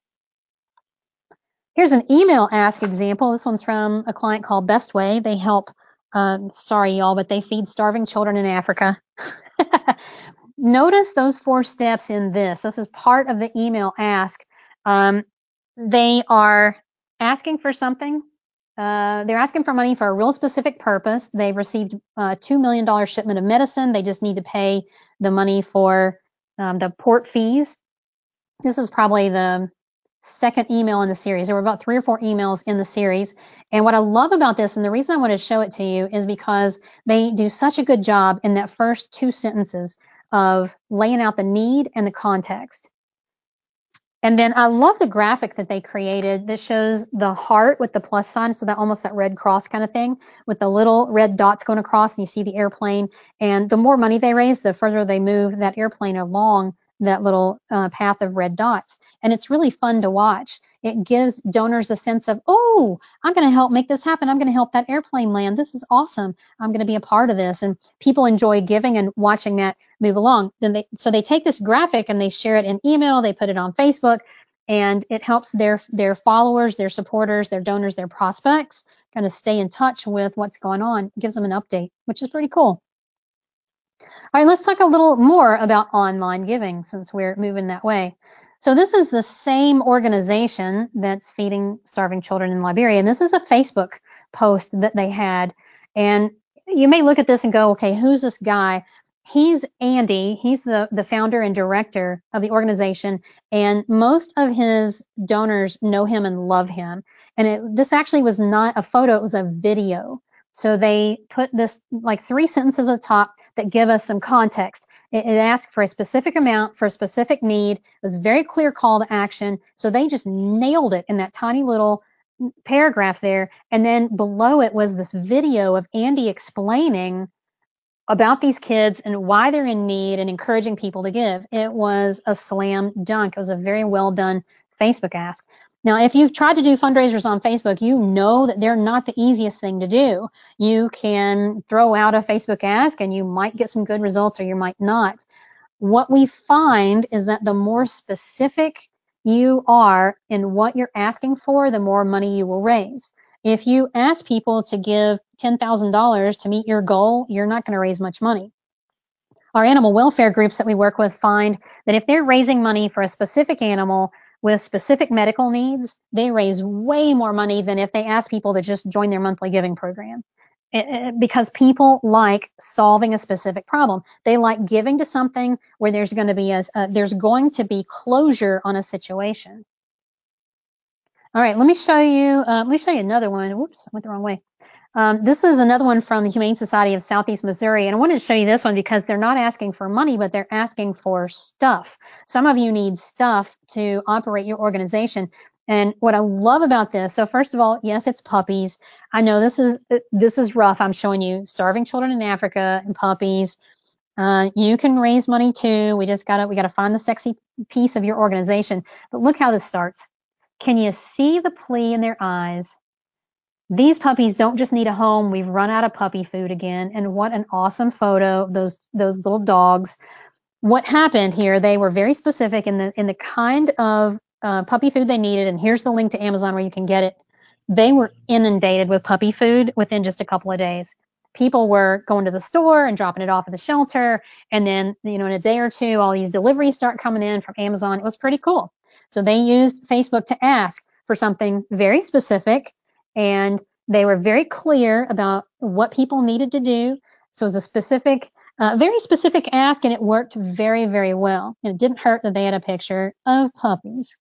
Here's an email ask example. This one's from a client called Bestway. They help, um, sorry y'all, but they feed starving children in Africa. Notice those four steps in this. This is part of the email ask. Um, they are asking for something. Uh, they're asking for money for a real specific purpose. They've received a two million dollars shipment of medicine. They just need to pay the money for um, the port fees. This is probably the second email in the series. There were about three or four emails in the series. And what I love about this, and the reason I want to show it to you, is because they do such a good job in that first two sentences of laying out the need and the context. And then I love the graphic that they created that shows the heart with the plus sign, so that almost that red cross kind of thing with the little red dots going across, and you see the airplane. And the more money they raise, the further they move that airplane along that little uh, path of red dots. And it's really fun to watch. It gives donors a sense of, oh, I'm going to help make this happen. I'm going to help that airplane land. This is awesome. I'm going to be a part of this. And people enjoy giving and watching that move along. Then they, so they take this graphic and they share it in email. They put it on Facebook, and it helps their, their followers, their supporters, their donors, their prospects kind of stay in touch with what's going on. It gives them an update, which is pretty cool. All right, let's talk a little more about online giving since we're moving that way. So this is the same organization that's feeding starving children in Liberia, and this is a Facebook post that they had. And you may look at this and go, okay, who's this guy? He's Andy. He's the, the founder and director of the organization, and most of his donors know him and love him. And it, this actually was not a photo, it was a video. So they put this like three sentences at the top that give us some context. It, it asked for a specific amount for a specific need. It was a very clear call to action. So they just nailed it in that tiny little paragraph there. And then below it was this video of Andy explaining about these kids and why they're in need and encouraging people to give. It was a slam dunk. It was a very well done Facebook ask. Now, if you've tried to do fundraisers on Facebook, you know that they're not the easiest thing to do. You can throw out a Facebook ask and you might get some good results or you might not. What we find is that the more specific you are in what you're asking for, the more money you will raise. If you ask people to give ten thousand dollars to meet your goal, you're not going to raise much money. Our animal welfare groups that we work with find that if they're raising money for a specific animal with specific medical needs, they raise way more money than if they ask people to just join their monthly giving program. It, it, because people like solving a specific problem. They like giving to something where there's going to be a, uh, there's going to be closure on a situation. All right, let me show you, uh, let me show you another one. Whoops, I went the wrong way. Um, this is another one from the Humane Society of Southeast Missouri, and I wanted to show you this one because they're not asking for money, but they're asking for stuff. Some of you need stuff to operate your organization. And what I love about this, so first of all, yes, it's puppies. I know this is this is rough. I'm showing you starving children in Africa and puppies. Uh, you can raise money too. We just gotta we gotta find the sexy piece of your organization. But look how this starts. Can you see the plea in their eyes? These puppies don't just need a home. We've run out of puppy food again. And what an awesome photo, those those little dogs. What happened here, they were very specific in the in the kind of uh, puppy food they needed. And here's the link to Amazon where you can get it. They were inundated with puppy food within just a couple of days. People were going to the store and dropping it off at the shelter. And then, you know, in a day or two, all these deliveries start coming in from Amazon. It was pretty cool. So they used Facebook to ask for something very specific, and they were very clear about what people needed to do. So it was a specific, uh, very specific ask, and it worked very, very well. And it didn't hurt that they had a picture of puppies.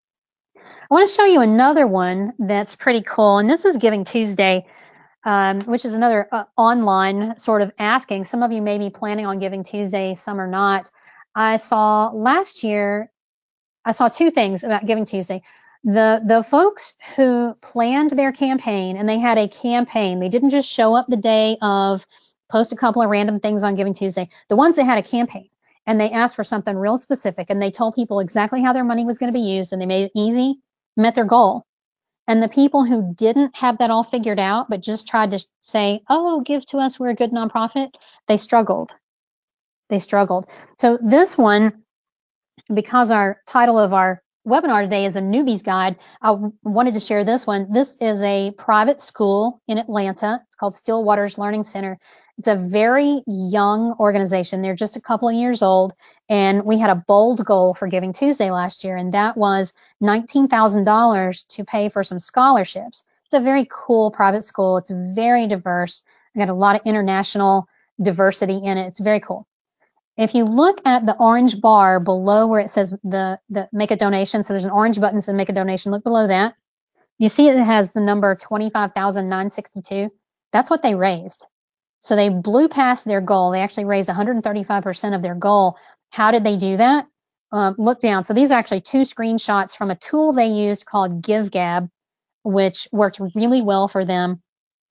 I want to show you another one that's pretty cool, and this is Giving Tuesday, um, which is another uh, online sort of asking. Some of you may be planning on Giving Tuesday, some are not. I saw last year, I saw two things about Giving Tuesday. The the folks who planned their campaign, and they had a campaign. They didn't just show up the day of, post a couple of random things on Giving Tuesday. The ones that had a campaign, and they asked for something real specific, and they told people exactly how their money was going to be used, and they made it easy, met their goal. And the people who didn't have that all figured out, but just tried to say, oh, give to us, we're a good nonprofit, they struggled. They struggled. So this one, because our title of our webinar today is a newbie's guide, I wanted to share this one. This is a private school in Atlanta. It's called Stillwaters Learning Center. It's a very young organization. They're just a couple of years old. And we had a bold goal for Giving Tuesday last year, and that was nineteen thousand dollars to pay for some scholarships. It's a very cool private school. It's very diverse. I got a lot of international diversity in it. It's very cool. If you look at the orange bar below where it says the, the make a donation, so there's an orange button that says make a donation, look below that. You see it has the number twenty-five thousand nine hundred sixty-two. That's what they raised. So they blew past their goal. They actually raised one hundred thirty-five percent of their goal. How did they do that? Um, look down. So these are actually two screenshots from a tool they used called GiveGab, which worked really well for them.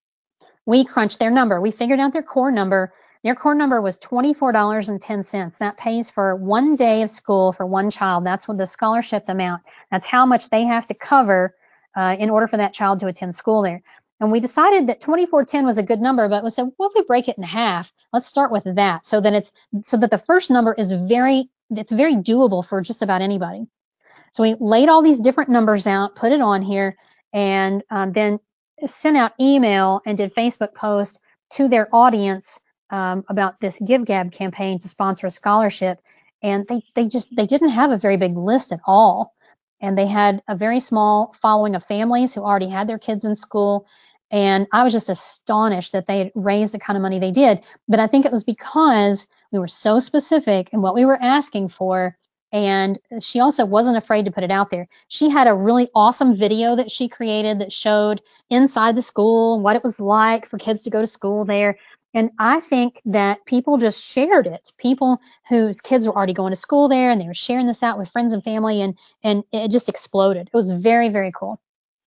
We crunched their number. We figured out their core number. Their core number was twenty-four dollars and ten cents. That pays for one day of school for one child. That's what the scholarship amount. That's how much they have to cover uh, in order for that child to attend school there. And we decided that twenty-four ten was a good number, but we said, well, if we break it in half, let's start with that, so that it's so that the first number is very it's very doable for just about anybody. So we laid all these different numbers out, put it on here, and um, then sent out email and did Facebook posts to their audience um, about this GiveGab campaign to sponsor a scholarship. And they they just they didn't have a very big list at all, and they had a very small following of families who already had their kids in school. And I was just astonished that they had raised the kind of money they did. But I think it was because we were so specific in what we were asking for. And she also wasn't afraid to put it out there. She had a really awesome video that she created that showed inside the school what it was like for kids to go to school there. And I think that people just shared it. People whose kids were already going to school there, and they were sharing this out with friends and family, and, and it just exploded. It was very, very cool.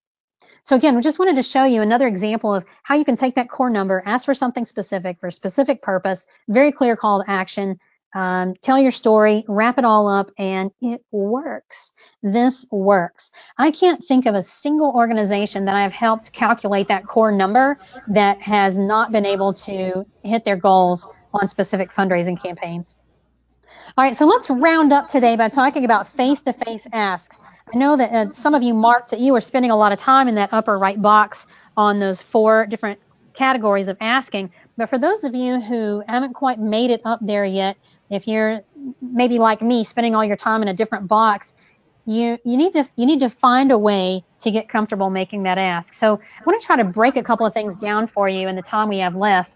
So again, we just wanted to show you another example of how you can take that core number, ask for something specific for a specific purpose, very clear call to action, um, tell your story, wrap it all up, and it works. This works. I can't think of a single organization that I've helped calculate that core number that has not been able to hit their goals on specific fundraising campaigns. All right, so let's round up today by talking about face-to-face asks. I know that uh, some of you marked that you were spending a lot of time in that upper right box on those four different categories of asking. But for those of you who haven't quite made it up there yet, if you're maybe like me, spending all your time in a different box, you you need to you need to find a way to get comfortable making that ask. So I want to try to break a couple of things down for you in the time we have left.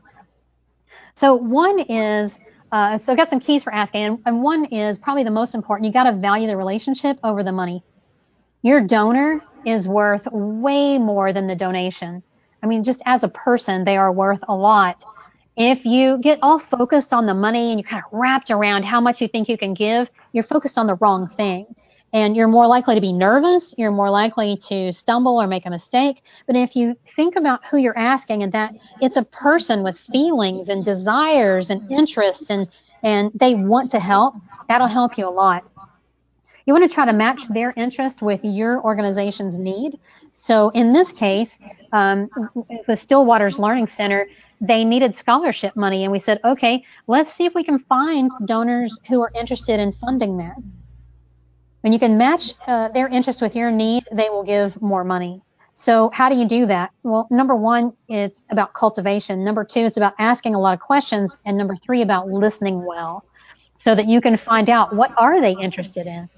So one is, uh, so I've got some keys for asking, and, and one is probably the most important. You got to value the relationship over the money. Your donor is worth way more than the donation. I mean, just as a person, they are worth a lot. If you get all focused on the money and you kind of wrapped around how much you think you can give, you're focused on the wrong thing. And you're more likely to be nervous. You're more likely to stumble or make a mistake. But if you think about who you're asking and that it's a person with feelings and desires and interests and, and they want to help, that'll help you a lot. You want to try to match their interest with your organization's need. So in this case, um, the Stillwaters Learning Center, they needed scholarship money. And we said, okay, let's see if we can find donors who are interested in funding that. When you can match uh, their interest with your need, they will give more money. So how do you do that? Well, number one, it's about cultivation. Number two, it's about asking a lot of questions. And number three, about listening well so that you can find out what are they interested in.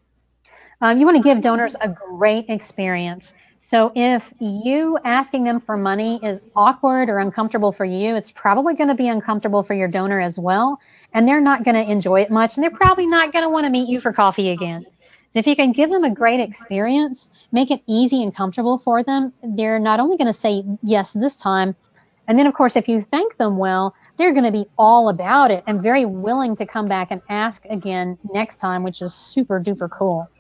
Um, you want to give donors a great experience. So if you asking them for money is awkward or uncomfortable for you, it's probably going to be uncomfortable for your donor as well. And they're not going to enjoy it much. And they're probably not going to want to meet you for coffee again. If you can give them a great experience, make it easy and comfortable for them, they're not only going to say yes this time, and then, of course, if you thank them well, they're going to be all about it and very willing to come back and ask again next time, which is super duper cool.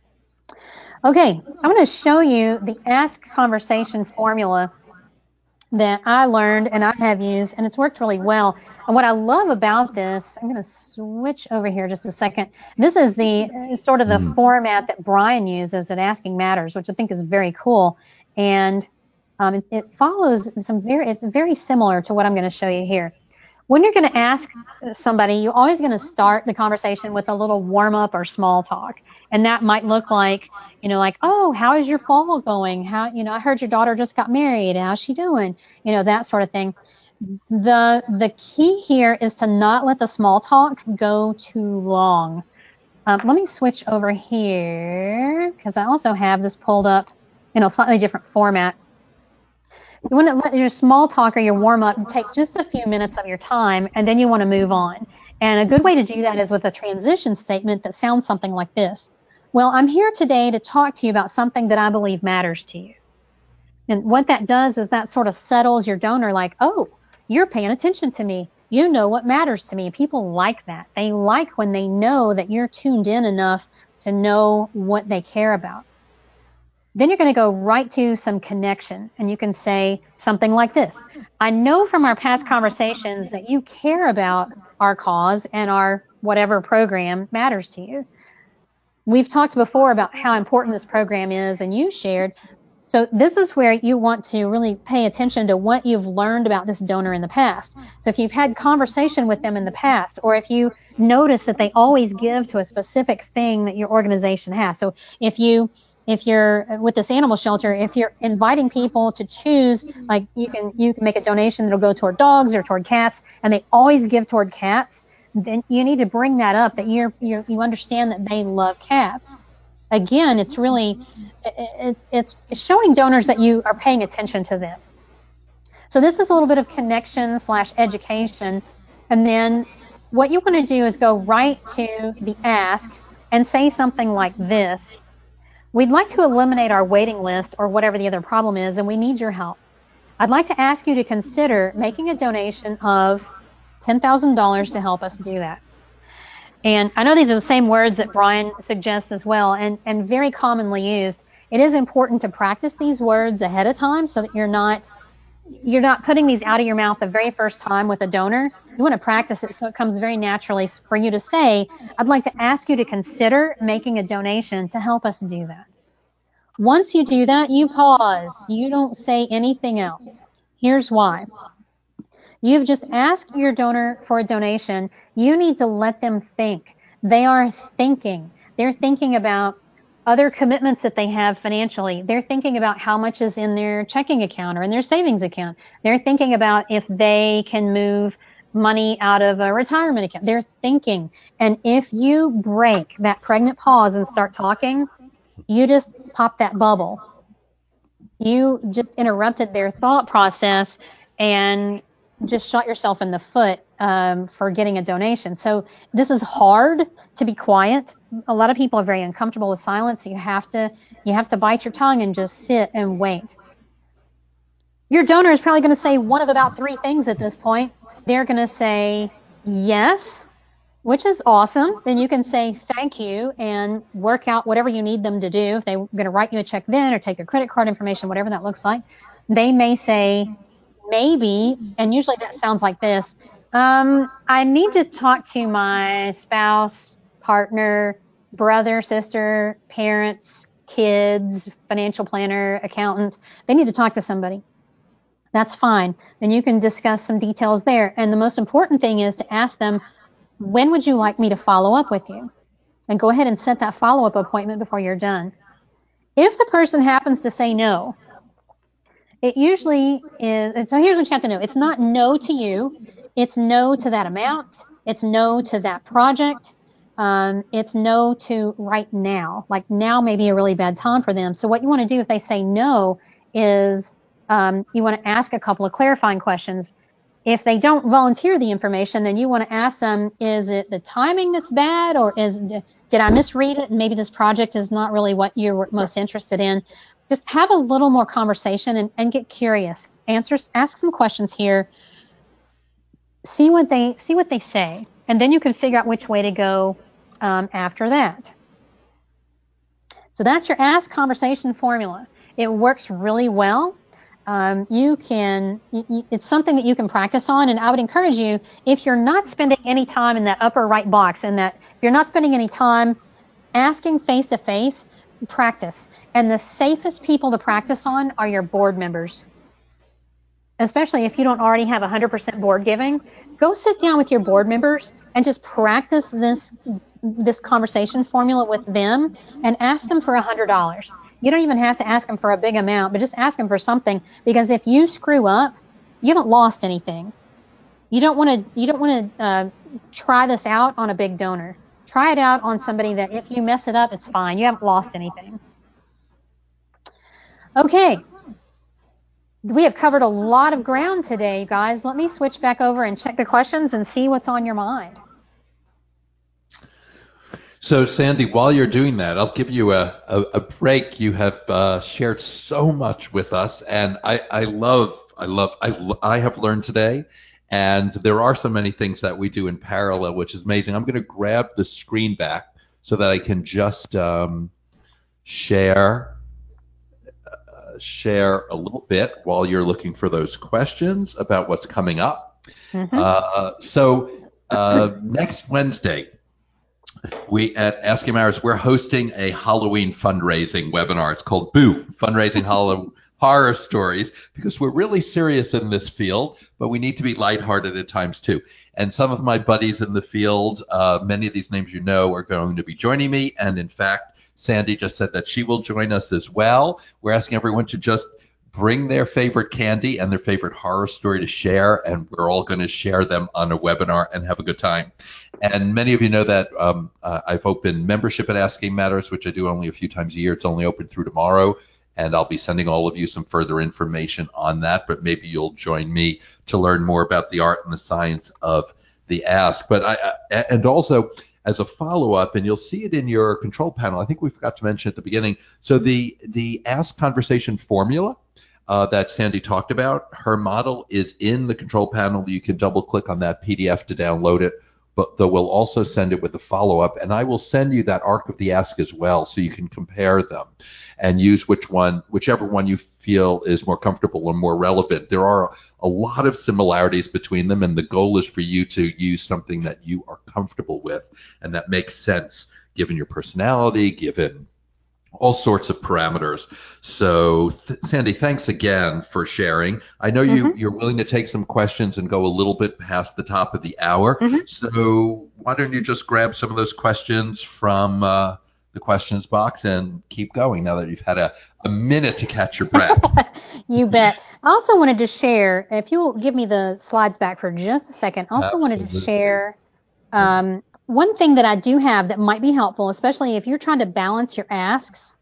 Okay, I'm going to show you the Ask Conversation formula that I learned and I have used, and it's worked really well. And what I love about this, I'm going to switch over here just a second. This is the uh, sort of the Mm. format that Brian uses at Asking Matters, which I think is very cool. And um, it, it follows some very, it's very similar to what I'm going to show you here. When you're going to ask somebody, you're always going to start the conversation with a little warm up or small talk. And that might look like, you know, like, oh, how is your fall going? How, you know, I heard your daughter just got married. How's she doing? You know, that sort of thing. The, the key here is to not let the small talk go too long. Um, let me switch over here because I also have this pulled up in a slightly different format. You want to let your small talk or your warm up take just a few minutes of your time, and then you want to move on. And a good way to do that is with a transition statement that sounds something like this. Well, I'm here today to talk to you about something that I believe matters to you. And what that does is that sort of settles your donor like, oh, you're paying attention to me. You know what matters to me. People like that. They like when they know that you're tuned in enough to know what they care about. Then you're going to go right to some connection, and you can say something like this. I know from our past conversations that you care about our cause and our whatever program matters to you. We've talked before about how important this program is, and you shared. So this is where you want to really pay attention to what you've learned about this donor in the past. So if you've had conversation with them in the past, or if you notice that they always give to a specific thing that your organization has. So if you if you're with this animal shelter, if you're inviting people to choose, like you can you can make a donation that'll go toward dogs or toward cats, and they always give toward cats, then you need to bring that up, that you're, you're you understand that they love cats. Again, it's really it's it's showing donors that you are paying attention to them. So this is a little bit of connection slash education, and then what you want to do is go right to the ask and say something like this. We'd like to eliminate our waiting list or whatever the other problem is, and we need your help. I'd like to ask you to consider making a donation of ten thousand dollars to help us do that. And I know these are the same words that Brian suggests as well, and, and very commonly used. It is important to practice these words ahead of time so that you're not you're not putting these out of your mouth the very first time with a donor. You want to practice it so it comes very naturally for you to say, I'd like to ask you to consider making a donation to help us do that. Once you do that, you pause. You don't say anything else. Here's why. You've just asked your donor for a donation. You need to let them think. They are thinking. They're thinking about other commitments that they have financially. They're thinking about how much is in their checking account or in their savings account. They're thinking about if they can move money out of a retirement account. They're thinking. And if you break that pregnant pause and start talking, you just pop that bubble. You just interrupted their thought process and just shot yourself in the foot um, for getting a donation. So this is hard to be quiet. A lot of people are very uncomfortable with silence. So you have to you have to bite your tongue and just sit and wait. Your donor is probably going to say one of about three things at this point. They're going to say yes, which is awesome. Then you can say thank you and work out whatever you need them to do. If they're going to write you a check then or take your credit card information, whatever that looks like. They may say maybe, and usually that sounds like this. Um, I need to talk to my spouse, partner, brother, sister, parents, kids, financial planner, accountant. They need to talk to somebody. That's fine. Then you can discuss some details there. And the most important thing is to ask them, when would you like me to follow up with you? And go ahead and set that follow-up appointment before you're done. If the person happens to say no, it usually is, so here's what you have to know. It's not no to you. It's no to that amount. It's no to that project. Um, it's no to right now. Like now may be a really bad time for them. So what you want to do if they say no is um, you want to ask a couple of clarifying questions. If they don't volunteer the information, then you want to ask them, is it the timing that's bad, or is did I misread it? And maybe this project is not really what you're most interested in. Just have a little more conversation and, and get curious. Answers, ask some questions here. See what they see what they say, and then you can figure out which way to go um, after that. So that's your ask conversation formula. It works really well. um, you can, y- y- it's something that you can practice on. And I would encourage you, if you're not spending any time in that upper right box, and that if you're not spending any time asking face to face, practice. And the safest people to practice on are your board members. Especially if you don't already have one hundred percent board giving, go sit down with your board members and just practice this this conversation formula with them, and ask them for one hundred dollars. You don't even have to ask them for a big amount, but just ask them for something, because if you screw up, you haven't lost anything. You don't want to you don't want to uh, try this out on a big donor. Try it out on somebody that if you mess it up, it's fine. You haven't lost anything. Okay. We have covered a lot of ground today, guys. Let me switch back over and check the questions and see what's on your mind. So, Sandy, while you're doing that, I'll give you a, a, a break. You have uh, shared so much with us, and I, I love, I love, I, I have learned today, and there are so many things that we do in parallel, which is amazing. I'm going to grab the screen back so that I can just um, share uh, share a little bit while you're looking for those questions about what's coming up. Mm-hmm. Uh, so uh, next Wednesday, we at Asking Matters, we're hosting a Halloween fundraising webinar. It's called Boo, Fundraising Hollow Horror Stories, because we're really serious in this field, but we need to be lighthearted at times too. And some of my buddies in the field, uh, many of these names you know, are going to be joining me. And in fact, Sandy just said that she will join us as well. We're asking everyone to just bring their favorite candy and their favorite horror story to share, and we're all going to share them on a webinar and have a good time. And many of you know that um, uh, I've opened membership at Asking Matters, which I do only a few times a year. It's only open through tomorrow, and I'll be sending all of you some further information on that, but maybe you'll join me to learn more about the art and the science of the ask. But I, I and also, as a follow-up, and you'll see it in your control panel, I think we forgot to mention at the beginning, so the, the Ask Conversation formula uh, that Sandy talked about, her model is in the control panel. You can double-click on that P D F to download it, but though we'll also send it with a follow-up, and I will send you that Arc of the Ask as well, so you can compare them and use which one, whichever one you feel is more comfortable or more relevant. There are a lot of similarities between them, and the goal is for you to use something that you are comfortable with and that makes sense given your personality, given all sorts of parameters. So, th- Sandy, thanks again for sharing. I know you, Mm-hmm. you're willing to take some questions and go a little bit past the top of the hour. Mm-hmm. So why don't you just grab some of those questions from uh, the questions box and keep going now that you've had a, a minute to catch your breath. You bet. I also wanted to share, if you'll give me the slides back for just a second, I also wanted to Absolutely. share um, one thing that I do have that might be helpful, especially if you're trying to balance your asks,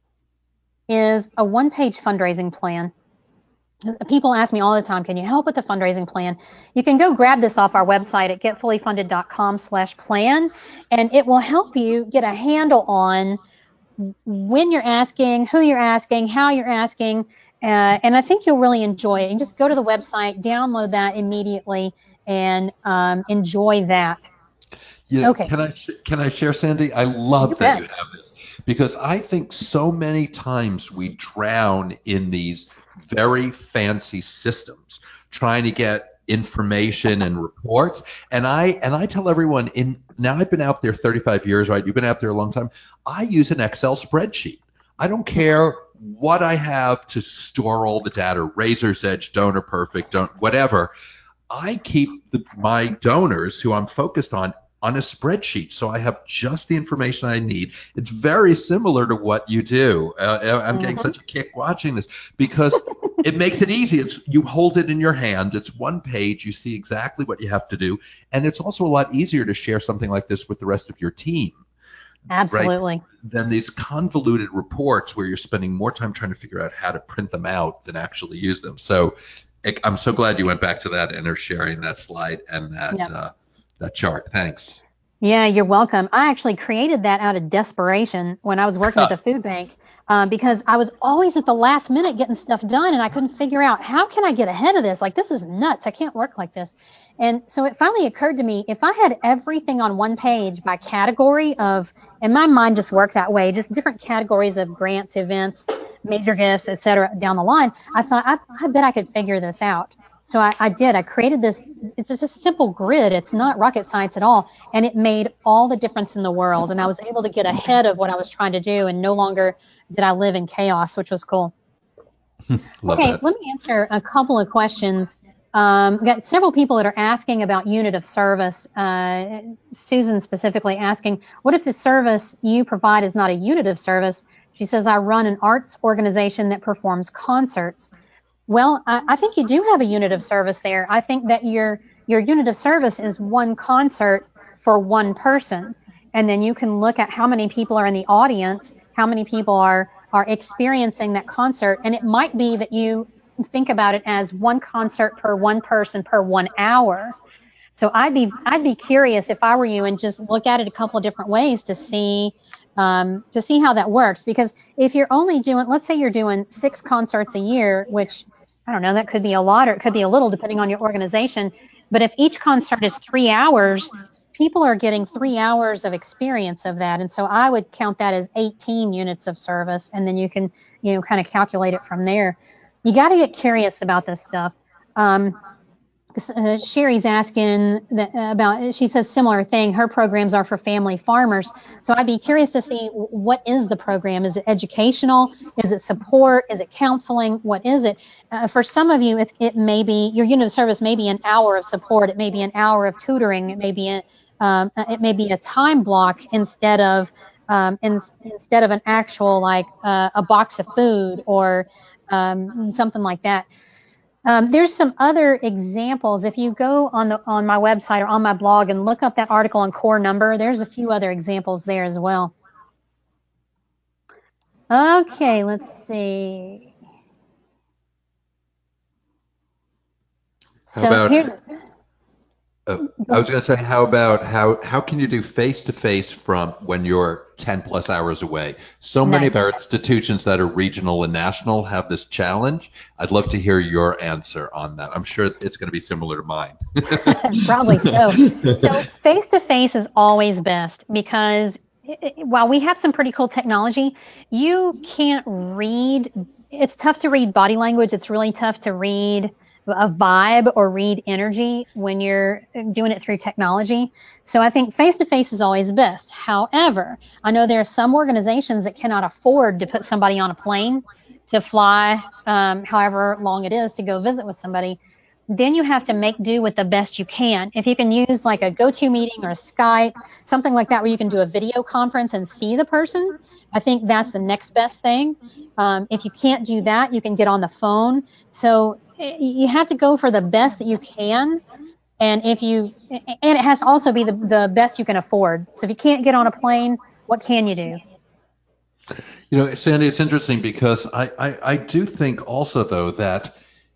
is a one-page fundraising plan. People ask me all the time, can you help with the fundraising plan? You can go grab this off our website at getfullyfunded.com slash plan, and it will help you get a handle on when you're asking, who you're asking, how you're asking, uh, and I think you'll really enjoy it. And just go to the website, download that immediately, and um, enjoy that. You know, Okay, can I sh- can I share, Sandy? I you love that you bet. have this because I think so many times we drown in these very fancy systems trying to get information and reports. And I and I tell everyone in now I've been out there thirty-five years, right? You've been out there a long time. I use an Excel spreadsheet. I don't care what I have to store all the data, Razor's Edge, Donor Perfect, don't whatever. I keep the, my donors who I'm focused on on a spreadsheet, so I have just the information I need. It's very similar to what you do. Uh, I'm getting Mm-hmm. such a kick watching this because it makes it easy. It's you hold it in your hand. It's one page. You see exactly what you have to do, and it's also a lot easier to share something like this with the rest of your team, right? Absolutely. Than these convoluted reports where you're spending more time trying to figure out how to print them out than actually use them. So I'm so glad you went back to that and are sharing that slide and that Yep. uh, that chart. Thanks. Yeah, you're welcome. I actually created that out of desperation when I was working at the food bank, um, because I was always at the last minute getting stuff done, and I couldn't figure out how can I get ahead of this? Like, this is nuts. I can't work like this. And so it finally occurred to me, if I had everything on one page by category of, and my mind just worked that way, just different categories of grants, events, major gifts, et cetera, down the line. I thought, I, I bet I could figure this out. So I, I did. I created this. It's just a simple grid. It's not rocket science at all. And it made all the difference in the world. And I was able to get ahead of what I was trying to do. And no longer did I live in chaos, which was cool. Love Okay, that. let me answer a couple of questions. Um, we've got several people that are asking about unit of service. Uh, Susan specifically asking, what if the service you provide is not a unit of service? She says, I run an arts organization that performs concerts. Well, I, I think you do have a unit of service there. I think that your your unit of service is one concert for one person. And then you can look at how many people are in the audience, how many people are are experiencing that concert. And it might be that you think about it as one concert per one person per one hour. So I'd be I'd be curious if I were you and just look at it a couple of different ways to see um, to see how that works. Because if you're only doing, let's say you're doing six concerts a year, which I don't know, that could be a lot or it could be a little depending on your organization. But if each concert is three hours, people are getting three hours of experience of that. And so I would count that as eighteen units of service. And then you can, you know, kind of calculate it from there. You got to get curious about this stuff. Um, uh, Sherry's asking that, uh, about, she says similar thing. Her programs are for family farmers. So I'd be curious to see what is the program? Is it educational? Is it support? Is it counseling? What is it? Uh, for some of you, it's, it may be, your unit of service may be an hour of support. It may be an hour of tutoring. It may be a, um, it may be a time block instead of, um, in, instead of an actual, like, uh, a box of food or, um, something like that. Um, there's some other examples. If you go on the on my website or on my blog and look up that article on core number, there's a few other examples there as well. Okay, let's see. How So about, here's, uh, I was going to say, how about how how can you do face to face from when you're ten plus hours away? So many of nice. our institutions that are regional and national have this challenge. I'd love to hear your answer on that. I'm sure it's going to be similar to mine. Probably so. So face to face is always best because i- i- while we have some pretty cool technology, you can't read. It's tough to read body language. It's really tough to read a vibe or read energy when you're doing it through technology. So I think face to face is always best. However, I know there are some organizations that cannot afford to put somebody on a plane to fly, um, however long it is to go visit with somebody. Then you have to make do with the best you can. If you can use like a GoToMeeting or a Skype, something like that where you can do a video conference and see the person, I think that's the next best thing. Um, if you can't do that, you can get on the phone. So eh, you have to go for the best that you can. And if you, and it has to also be the, the best you can afford. So if you can't get on a plane, what can you do? You know, Sandy, it's interesting because I, I, I do think also though that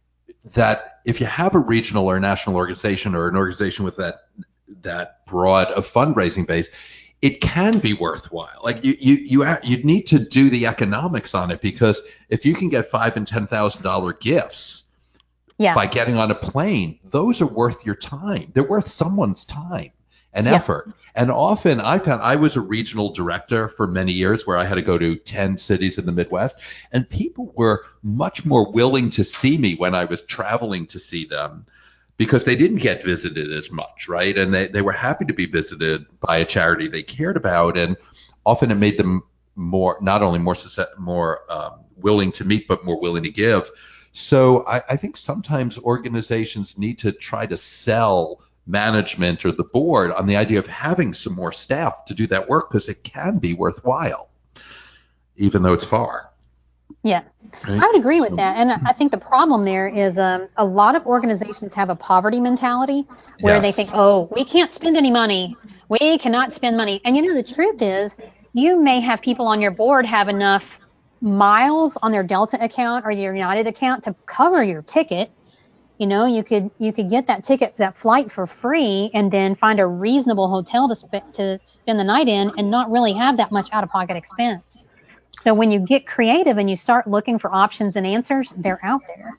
that if you have a regional or national organization or an organization with that that broad of fundraising base, it can be worthwhile. Like you you you you need to do the economics on it because if you can get five and ten thousand dollar gifts Yeah. by getting on a plane, those are worth your time. They're worth someone's time and Yeah. effort. And often I found I was a regional director for many years where I had to go to ten cities in the Midwest, and people were much more willing to see me when I was traveling to see them because they didn't get visited as much, right? And they, they were happy to be visited by a charity they cared about. And often it made them more, not only more, more um, willing to meet, but more willing to give. So I, I think sometimes organizations need to try to sell management or the board on the idea of having some more staff to do that work because it can be worthwhile, even though it's far. Yeah, Right? I would agree with So, that. And I think the problem there is um, a lot of organizations have a poverty mentality where they think, yes. oh, we can't spend any money. We cannot spend money. And you know, the truth is, you may have people on your board have enough miles on their Delta account or your United account to cover your ticket. You know, you could you could get that ticket, that flight for free, and then find a reasonable hotel to sp- to spend the night in, and not really have that much out of pocket expense. So when you get creative and you start looking for options and answers, they're out there.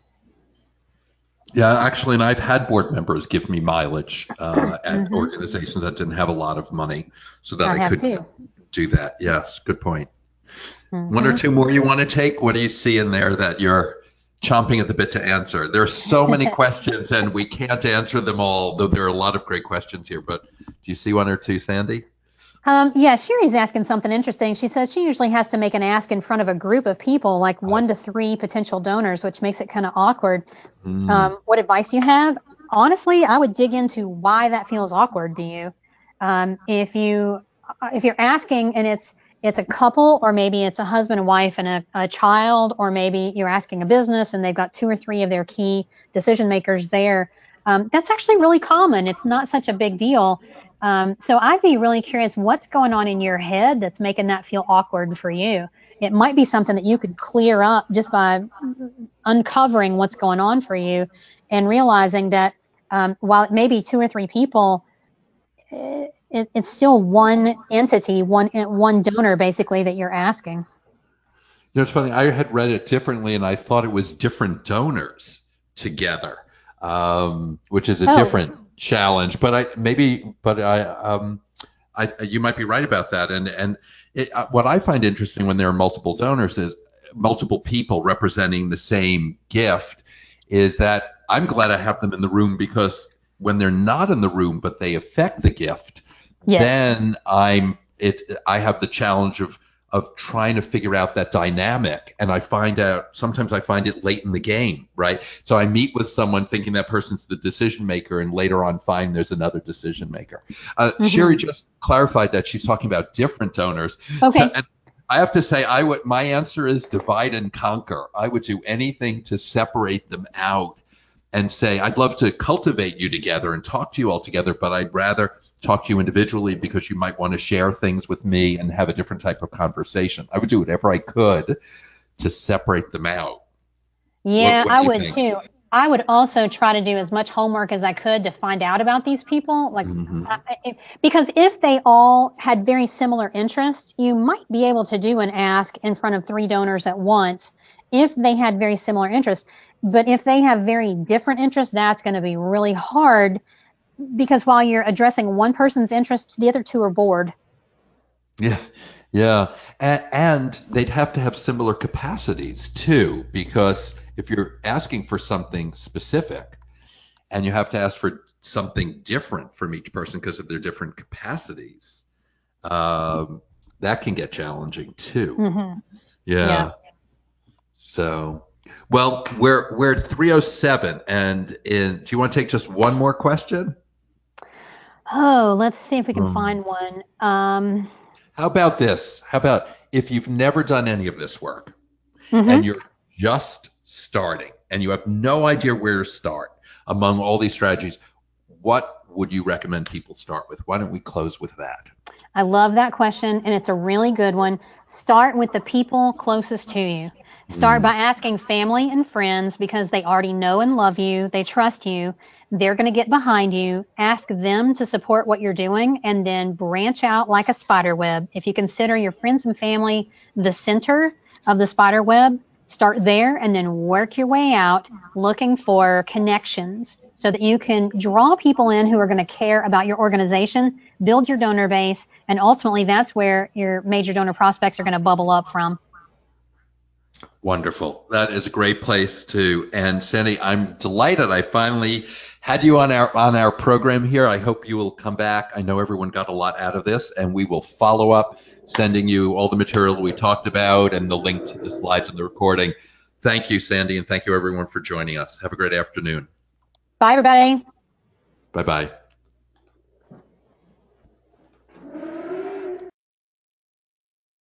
Yeah, actually, and I've had board members give me mileage uh, at hmm organizations that didn't have a lot of money so that I I have could too. do that. Yes, good point. One or Mm-hmm. two more you want to take? What do you see in there that you're chomping at the bit to answer? There's so many questions, and we can't answer them all, though there are a lot of great questions here. But do you see one or two, Sandy? Um, yeah, Sherry's asking something interesting. She says she usually has to make an ask in front of a group of people, like one to three potential donors, which makes it kind of awkward. Mm. Um, what advice do you have? Honestly, I would dig into why that feels awkward to you. Um, if you if you're asking and it's it's a couple, or maybe it's a husband and wife and a, a child, or maybe you're asking a business and they've got two or three of their key decision makers there. Um, that's actually really common. It's not such a big deal. Um, so I'd be really curious what's going on in your head that's making that feel awkward for you. It might be something that you could clear up just by uncovering what's going on for you and realizing that um, while it may be two or three people, it, it's still one entity, one one donor basically that you're asking. You know, it's funny. I had read it differently, and I thought it was different donors together, um, which is a Oh, different challenge. But I maybe, but I, um, I, you might be right about that. And and it, uh, what I find interesting when there are multiple donors is multiple people representing the same gift. Is that I'm glad I have them in the room, because when they're not in the room but they affect the gift, yes. then I'm it. I have the challenge of of trying to figure out that dynamic. And I find out sometimes I find it late in the game, right? So I meet with someone thinking that person's the decision maker, and later on find there's another decision maker. Uh, Sherry Mm-hmm. just clarified that she's talking about different donors. So, Okay. and I have to say, I would. My answer is divide and conquer. I would do anything to separate them out and say, I'd love to cultivate you together and talk to you all together, but I'd rather talk to you individually, because you might want to share things with me and have a different type of conversation. I would do whatever I could to separate them out. What, Yeah, what I do you would think? too. I would also try to do as much homework as I could to find out about these people. Like, Mm-hmm. I, I- because if they all had very similar interests, you might be able to do an ask in front of three donors at once if they had very similar interests. But if they have very different interests, that's going to be really hard because while you're addressing one person's interest, the other two are bored. Yeah, yeah, and, and they'd have to have similar capacities too, because if you're asking for something specific, and you have to ask for something different from each person because of their different capacities, um, that can get challenging too. Hmm. Yeah. Yeah. So, well, we're we're at three oh seven, and in, do you want to take just one more question? Oh, let's see if we can Um, find one. Um, How about this? How about if you've never done any of this work and mhm. you're just starting and you have no idea where to start among all these strategies, what would you recommend people start with? Why don't we close with that? I love that question, and it's a really good one. Start with the people closest to you. Start Mm, by asking family and friends because they already know and love you. They trust you. They're going to get behind you. Ask them to support what you're doing and then branch out like a spider web. If you consider your friends and family the center of the spider web, start there and then work your way out looking for connections so that you can draw people in who are going to care about your organization, build your donor base, and ultimately that's where your major donor prospects are going to bubble up from. wonderful. That is a great place to end. Sandy, I'm delighted I finally had you on our on our program here. I hope you will come back. I know everyone got a lot out of this, and we will follow up, sending you all the material we talked about and the link to the slides and the recording. Thank you, Sandy, and thank you everyone for joining us. Have a great afternoon. Bye, everybody. Bye bye.